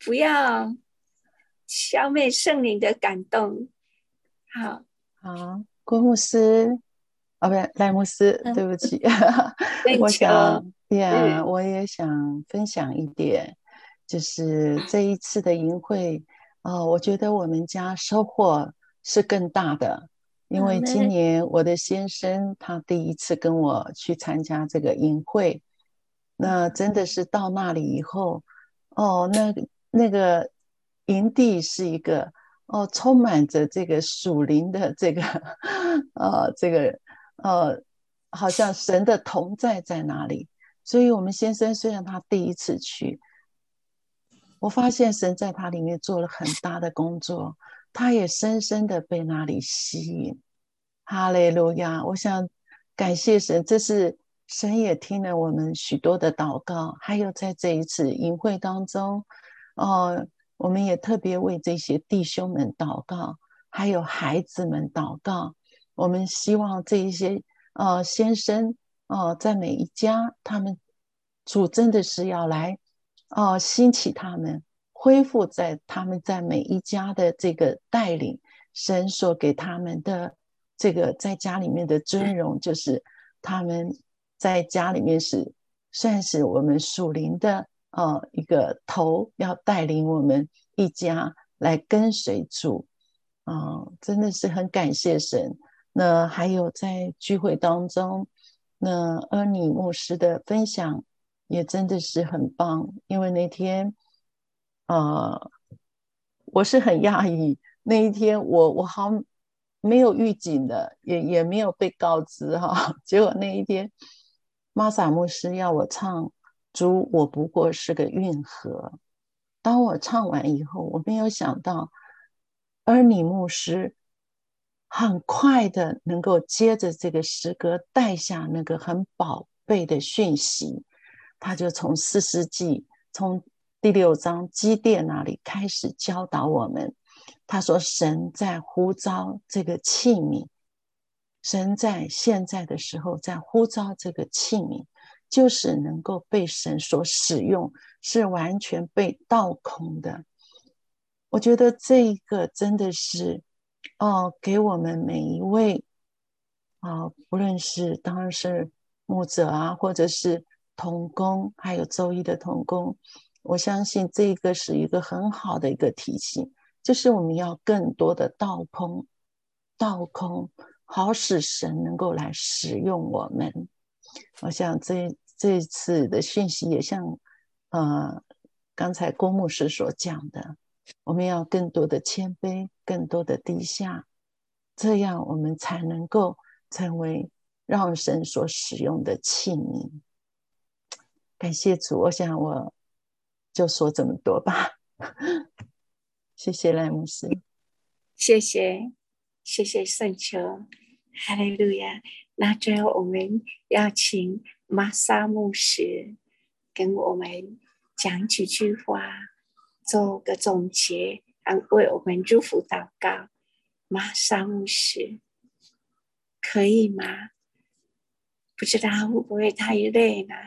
不要消灭圣灵的感动。好， 好，郭牧师，哦，不，赖牧师， 嗯对不起， 愿我求想呀， 嗯我也想分享一点，就是这一次的营会，哦，我觉得我们家收获是更大的，因为今年我的先生他第一次跟我去参加这个营会，那真的是到那里以后，哦，那那个营地是一个哦，充满着这个属灵的这个呃这个呃，好像神的同在在哪里。所以我们先生虽然他第一次去，我发现神在他里面做了很大的工作，他也深深的被那里吸引。哈利路亚！我想感谢神，这是神也听了我们许多的祷告，还有在这一次营会当中，哦，我们也特别为这些弟兄们祷告，还有孩子们祷告。我们希望这一些呃先生呃，在每一家，他们主真的是要来呃兴起他们，恢复在他们在每一家的这个带领，神所给他们的这个在家里面的尊荣，就是他们在家里面是算是我们属灵的呃一个头，要带领我们一家来跟随主，啊、呃，真的是很感谢神。那还有在聚会当中，那阿尼牧师的分享也真的是很棒，因为那天呃我是很讶异，那一天我我好没有预警的，也也没有被告知哈。结果那一天，玛撒牧师要我唱主，我不过是个运河。当我唱完以后，我没有想到，而你牧师很快的能够接着这个诗歌带下那个很宝贝的讯息，他就从四世纪，从第六章基甸那里开始教导我们。他说神在呼召这个器皿，神在现在的时候在呼召这个器皿，就是能够被神所使用，是完全被倒空的。我觉得这个真的是哦，给我们每一位啊、呃，不论是当然是牧者啊，或者是同工，还有周一的同工，我相信这个是一个很好的一个提醒，就是我们要更多的倒空，倒空，好使神能够来使用我们。我想这这次的讯息也像呃刚才郭牧师所讲的，我们要更多的谦卑，更多的低下，这样我们才能够成为让神所使用的器皿。感谢主，我想我就说这么多吧。谢谢赖牧师， 谢谢谢谢圣球，哈利路亚。那最后我们要请玛莎牧师跟我们讲几句话，做个总结，为我们祝福祷告。玛莎牧师可以吗？不知道会不会太累呢？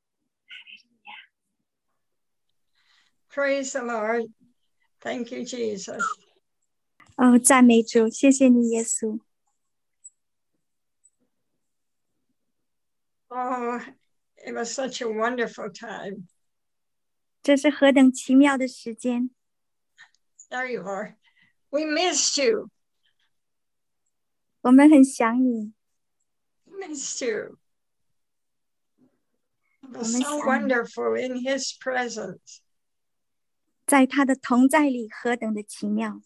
Praise the Lord. Thank you, Jesus. 哦，赞美主，谢谢你，耶稣。 Oh, it was such a wonderful time. 这是何等奇妙的时间。 There you are. We missed you. 我们很想你。 Missed you. It 我 was 们 so 想你， wonderful in His presence. 在他的同在里何等的奇妙。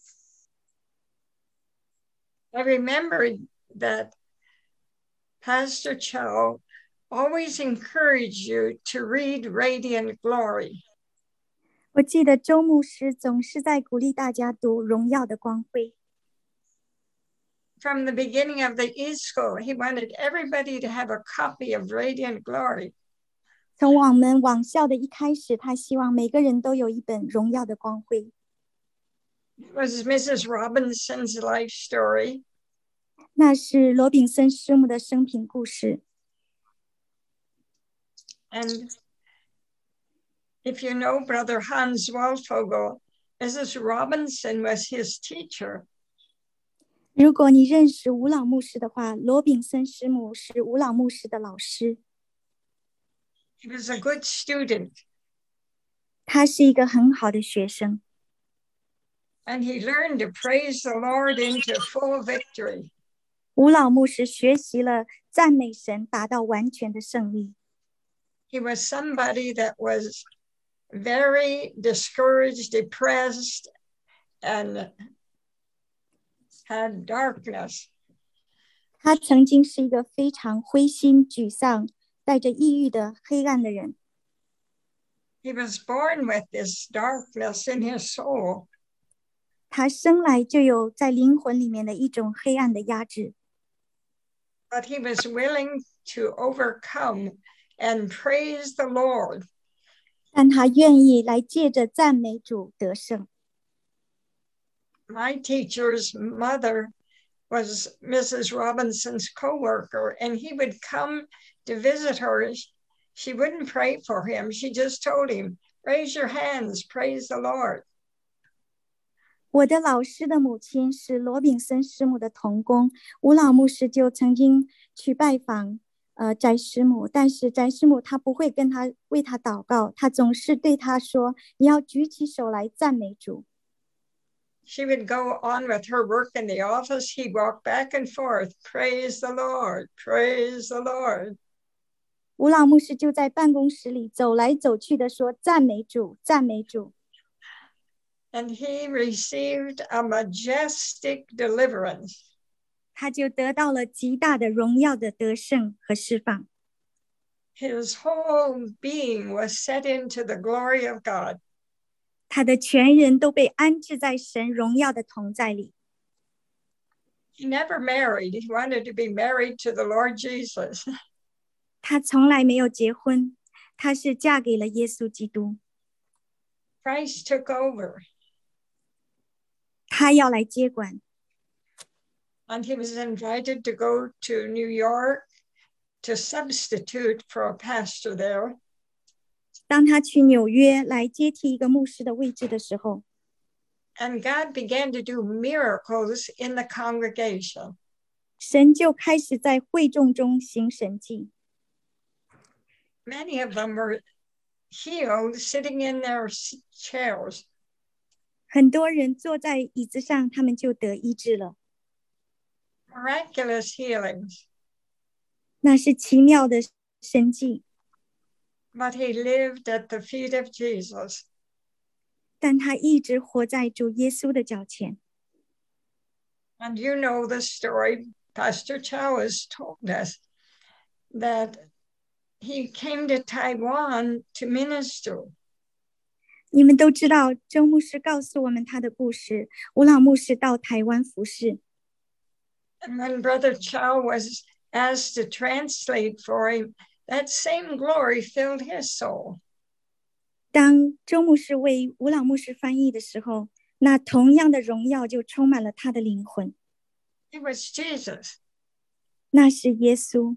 I remembered that Pastor Cho always encouraged you to read Radiant Glory. 我记得周牧师总是在鼓励大家读荣耀的光辉。 From the beginning of the East School, he wanted everybody to have a copy of Radiant Glory. 从我们网校的一开始，他希望每个人都有一本荣耀的光辉。 It was Missus Robinson's life story. 那是罗炳森师母的生平故事。 And If you know Brother Hans Waldvogel, Missus Robinson was his teacher. 如果你认识吴老牧师的话，罗炳森师母是吴老牧师的老师。 He was a good student. 他是一个很好的学生。 And he learned to praise the Lord into full victory. 吴老牧师学习了赞美神，达到完全的胜利。 He was somebody that was very discouraged, depressed, and had darkness. 他曾经是一个非常灰心沮丧、带着抑郁的黑暗的人。 He was born with this darkness in his soul. 他生来就有在灵魂里面的一种黑暗的压制。 But he was willing to overcome and praise the Lord. 但他愿意来借着赞美主得胜。 My teacher's mother was Missus Robinson's co-worker, and he would come to visit her. She wouldn't pray for him. She just told him, raise your hands, praise the Lord. 我的老师的母亲是罗炳森师母的同工，吴老牧师就曾经去拜访呃翟师母，但是翟师母她不会跟他为他祷告，她总是对他说：“你要举起手来赞美主。” She would go on with her work in the office. He'd walk back and forth, praise the Lord, praise the Lord. 吴老牧师就在办公室里走来走去的说：“赞美主，赞美主。” And he received a majestic deliverance. 他就得到了极大的荣耀的得胜和释放。 His whole being was set into the glory of God. 他的全人都被安置在神荣耀的同在里。 He never married. He wanted to be married to the Lord Jesus. 他从来没有结婚，他是嫁给了耶稣基督。 Christ took over. 他要来接管。 And he was invited to go to New York to substitute for a pastor there. 当他去纽约来接替一个牧师的位置的时候， And God began to do miracles in the congregation. 神就开始在会众中行神迹。 Many of them were healed sitting in their chairs. 很多人坐在椅子上，他们就得医治了。 Miraculous healings. 那是奇妙的神迹。 But he lived at the feet of Jesus. 但他一直活在主耶稣的脚前。 And you know the story Pastor Chow has told us, that he came to Taiwan to minister. 你们都知道，周牧师告诉我们他的故事。吴老牧师到台湾服侍。 And when Brother Chow was asked to translate for him, that same glory filled his soul. 当周牧师为吴老牧师翻译的时候，那同样的荣耀就充满了他的灵魂。 It was Jesus. 那是耶稣。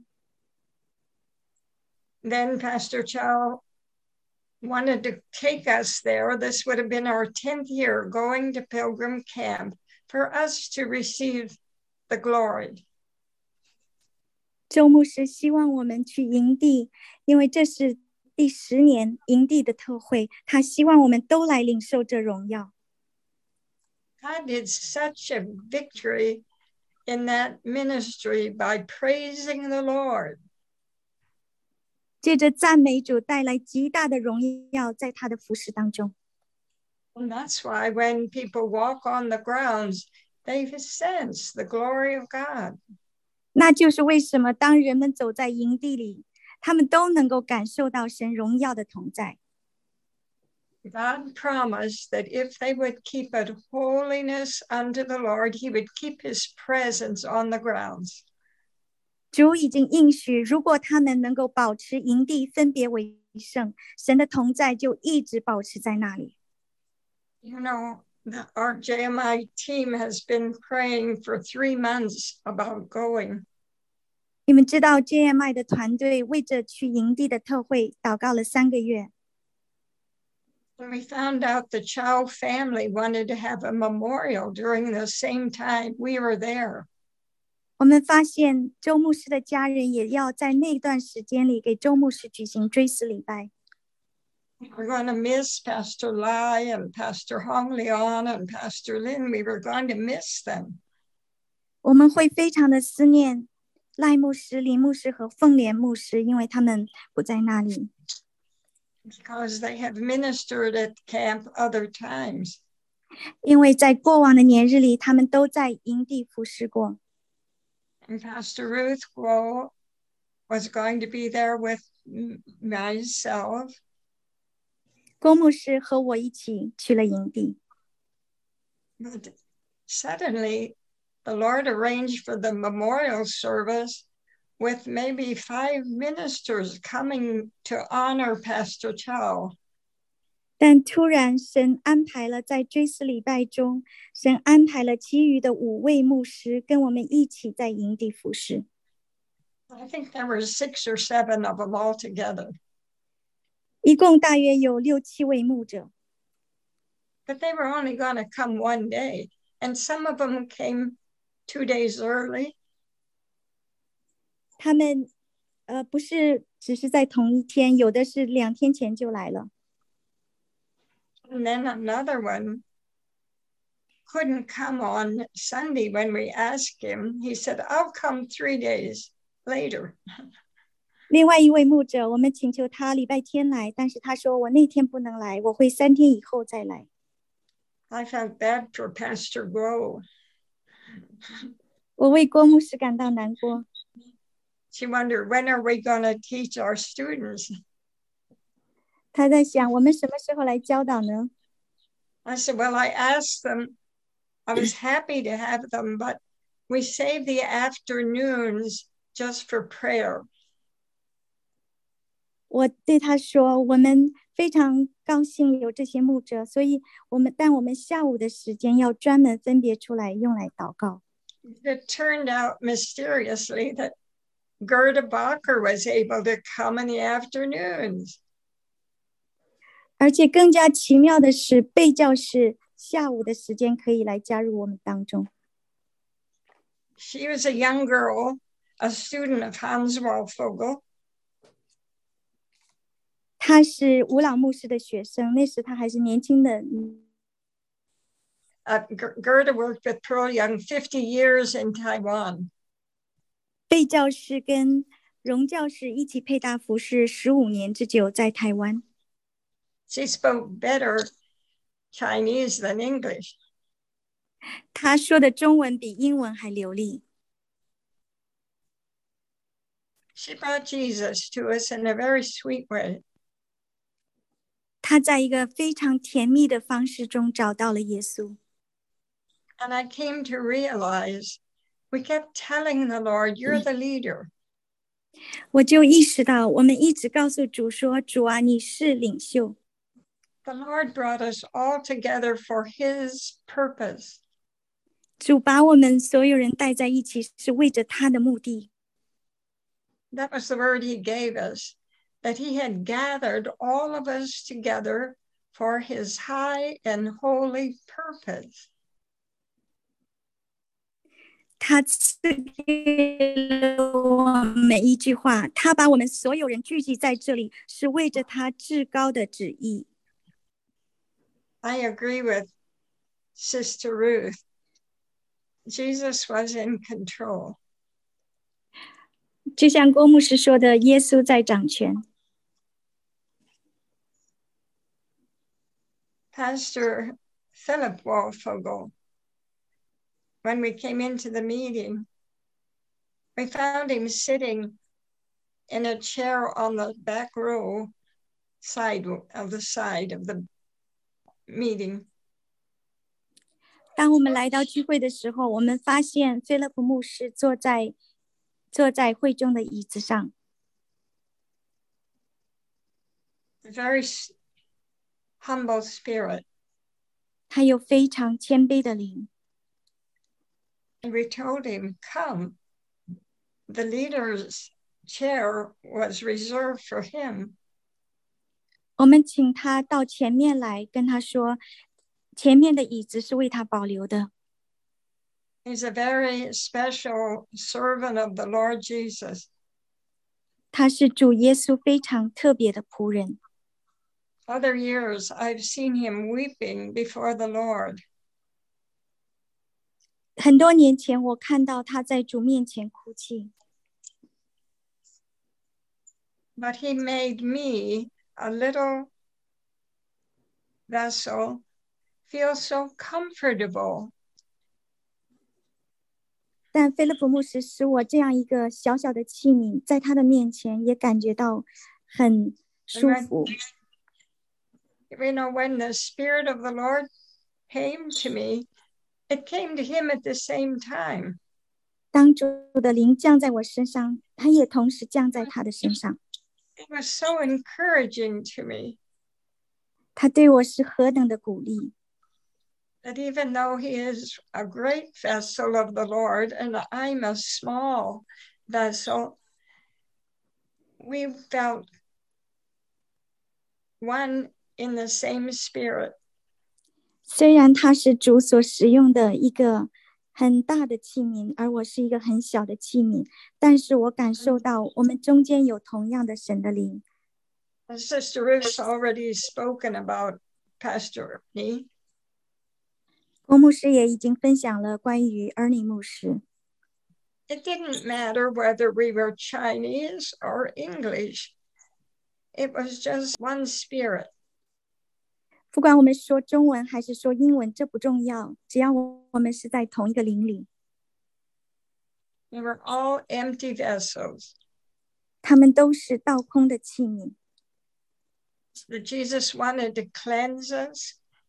Then Pastor Chow wanted to take us there. This would have been our tenth year going to Pilgrim Camp for us to receive the glory. 周牧师希望我们去营地，因为这是第十年营地的特会，他希望我们都来领受这荣耀。 God did such a victory in that ministry by praising the Lord. 借着赞美主带来极大的荣耀在他的服事当中。 And that's why when people walk on the grounds, they sense the glory of God. 那就是为什么当人们走在营地里，他们都能够感受到神荣耀的同在。 God promised that if they would keep it holiness unto the Lord, he would keep his presence on the grounds. 主已经应许，如果他们能够保持营地分别为圣，神的同在就一直保持在那里。 You know, the, our J M I team has been praying for three months about going. 你们知道 J M I 的团队为着去营地的特会祷告了三个月。 And we found out the Chow family wanted to have a memorial during the same time we were there. 我们发现周牧师的家人也要在那段时间里给周牧师举行追思礼拜。 We're going to miss Pastor Lai and Pastor Hong Leon and Pastor Lin. We were going to miss them. 我们会非常的思念赖牧师、林牧师和凤莲牧师，因为他们不在那里。 Because they have ministered at camp other times. 因为在过往的年日里，他们都在营地服侍过。 And Pastor Ruth Guo was going to be there with myself. 郭牧师和我一起去了营地。 But suddenly, the Lord arranged for the memorial service with maybe five ministers coming to honor Pastor Chow. 但突然神安排了在追思礼拜中，神安排了其余的五位牧师跟我们一起在营地服侍。 I think there were six or seven of them all together. 一共大约有六七位牧者。 But they were only going to come one day, and some of them came two days early. 他们呃不是只是在同一天，有的是两天前就来了。 And then another one couldn't come on Sunday when we asked him. He said, I'll come three days later. 另外一位牧者，我们请求他礼拜天来，但是他说我那天不能来，我会三天以后再来。 I felt bad for Pastor Guo. 我为郭牧师感到难过。 She wondered, when are we going to teach our students? 他在想，我们什么时候来教导呢？ I said, well, I asked them. I was happy to have them, but we saved the afternoons just for prayer. 我对他说，我们非常高兴有这些牧者，所以我们但我们下午的时间要专门分别出来用来祷告。 It turned out mysteriously that Gerda Bacher was able to come in the afternoons. 而且更加奇妙的是，贝教士下午的时间可以来加入我们当中。 She was a young girl, a student of Hans Walfogel. 她是吴老牧师的学生，那时她还是年轻的。 Uh, Gerda worked with Pearl Young fifty years in Taiwan. 贝教士跟荣教士一起配搭服侍十五年之久，在台湾。 She spoke better Chinese than English. 她说的中文比英文还流利。 She brought Jesus to us in a very sweet way. 她在一个非常甜蜜的方式中找到了耶稣。 And I came to realize we kept telling the Lord, you're the leader. 我就意识到，我们一直告诉主说，主啊，你是领袖。 The Lord brought us all together for his purpose. 主把我们所有人带在一起，是为着他的目的。 That was the word he gave us, that he had gathered all of us together for his high and holy purpose. 他赐给了我们一句话，他把我们所有人聚集在这里，是为着他至高的旨意。 I agree with Sister Ruth. Jesus was in control. 就像郭牧师说的，耶稣在掌权。 Pastor Philip Walfogel, when we came into the meeting, we found him sitting in a chair on the back row side of the side of the meeting. 当我们来到聚会的时候，我们发现菲勒普牧师坐在坐在会中的椅子上。 A very humble spirit. 他有非常谦卑的灵。 And we told him, come. The leader's chair was reserved for him. 我们请他到前面来，跟他说，前面的椅子是为他保留的。 He's a very special servant of the Lord Jesus. 他是主耶稣非常特别的仆人。 Other years, I've seen him weeping before the Lord. 很多年前，我看到他在主面前哭泣。 But he made me, a little vessel, feel so comfortable. 但菲利普牧师使我这样一个小小的器皿，在他的面前也感觉到很舒服。 You know, when the Spirit of the Lord came to me, it came to him at the same time. 当主的灵降在我身上，他也同时降在他的身上。 It was so encouraging to me. 他对我是何等的鼓励。 That even though he is a great vessel of the Lord and I'm a small vessel, we felt one in the same spirit. 虽然他是主所使用的一个很大的器皿，而我是一个很小的器皿，但是我感受到我们中间有同样的神的灵。 Sister Ruth's already spoken about Pastor Ernie. 郭牧师也已经分享了关于尔尼牧师。 It didn't matter whether we were Chinese or English. It was just one spirit. 不管我们说中文还是说英文，这不重要，只要我们是在同一个灵里。 We were all empty vessels. 他们都是倒空的器皿。 That Jesus wanted to cleanse us.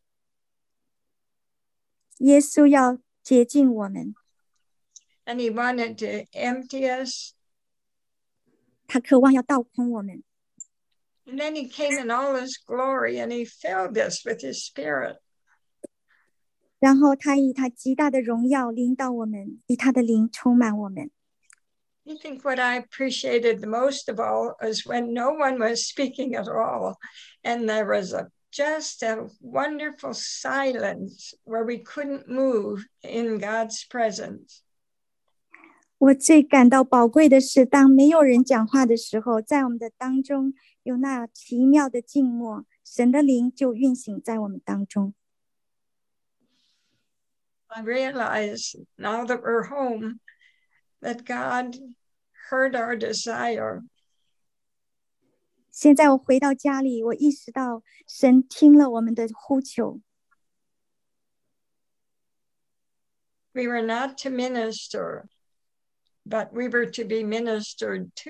耶稣要洁净我们。 And he wanted to empty us. 他渴望要倒空我们。 And then he came in all his glory and he filled us with his spirit. 然后他以他极大的荣耀领导我们，以他的灵充满我们。 I think what I appreciated the most of all is when no one was speaking at all. And there was a just a wonderful silence where we couldn't move in God's presence. 我最感到宝贵的是，当没有人讲话的时候，在我们的当中有那奇妙的静默，神的灵就运行在我们当中。 I realize now that we're home that God heard our desire. 现在我回到家里，我意识到神听了我们的呼求。 We were not to minister, but we were to be ministered to.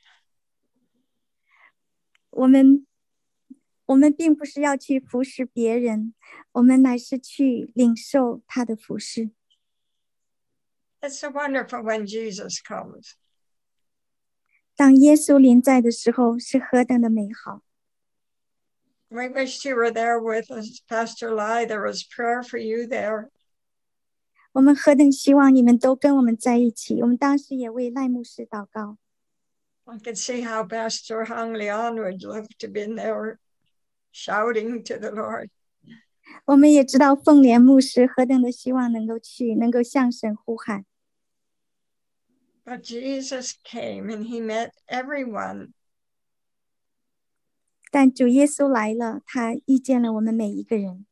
我们我们并不是要去服侍别人，我们乃是去领受他的服侍。 It's so wonderful when Jesus comes. 当耶稣临在的时候，是何等的美好。 We wished you were there with us, Pastor Lai. There was prayer for you there. 我们何等希望你们都跟我们在一起。我们当时也为赖牧师祷告。 I could see how Pastor Hang Lian would love to be there shouting to the Lord. 我们也知道凤莲牧师何等的希望能够去，能够向神呼喊。 But Jesus came and he met everyone. 但主耶稣来了，他遇见了我们每一个人。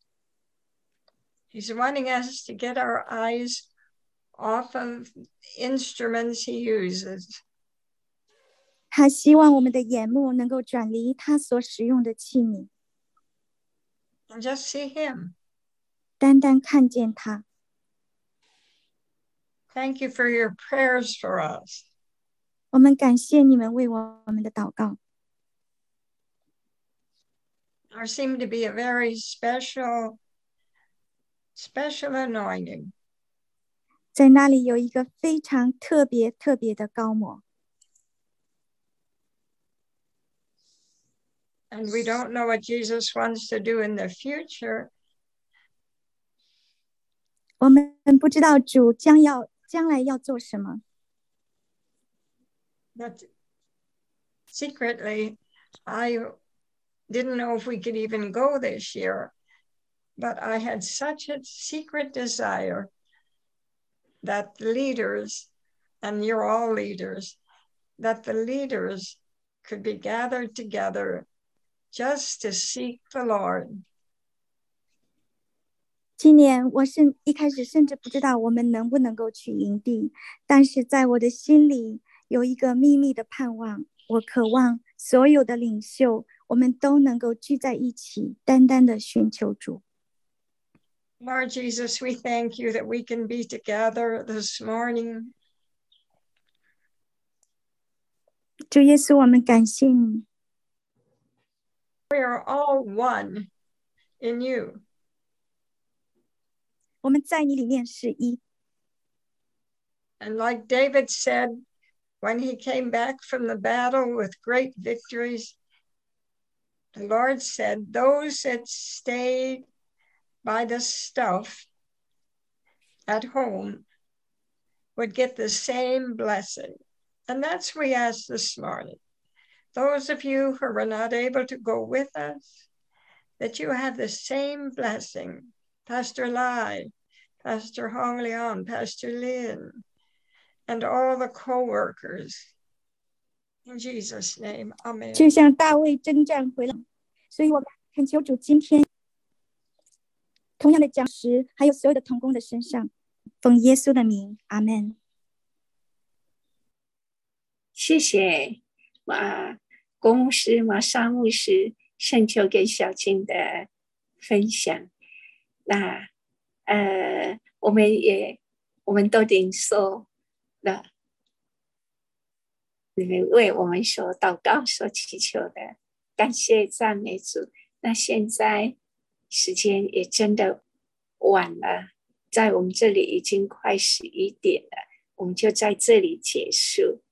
He's wanting us to get our eyes off of instruments he uses. 他希望我们的眼目能够转离他所使用的器皿， And just see him. 单单看见他。 Thank you for your prayers for us. 我们感谢你们为我们的祷告。 There seemed to be a very special, special anointing. 在那里有一个非常特别特别的膏抹。 And we don't know what Jesus wants to do in the future. 我们不知道主将要将来要做什么。 But secretly, I didn't know if we could even go this year, but I had such a secret desire that the leaders, and you're all leaders, that the leaders could be gathered together just to seek the Lord. 今年我甚一开始甚至不知道我们能不能够去营地，但是在我的心里有一个秘密的盼望，我渴望所有的领袖我们都能够聚在一起，单单的寻求主。 Lord Jesus, we thank you that we can be together this morning. 主耶稣，我们感谢你。 We are all one in you. 我们在你里面是一。 And like David said, when he came back from the battle with great victories, the Lord said, those that stayed by the stuff at home would get the same blessing. And that's what we ask this morning. Those of you who are not able to go with us, that you have the same blessing. Pastor Lai, Pastor Hong Leon, Pastor Lin, and all the co-workers. In Jesus' name, amen. 就像大卫征战回来，所以我们恳求主今天同样的讲师，还有所有的同工的身上，奉耶稣的名，阿门。 谢谢马郭牧师、马沙牧师圣秋给小青的分享。那呃，我们也我们都领受了你们为我们所祷告、所祈求的，感谢赞美主。那现在时间也真的晚了，在我们这里已经快十一点了，我们就在这里结束。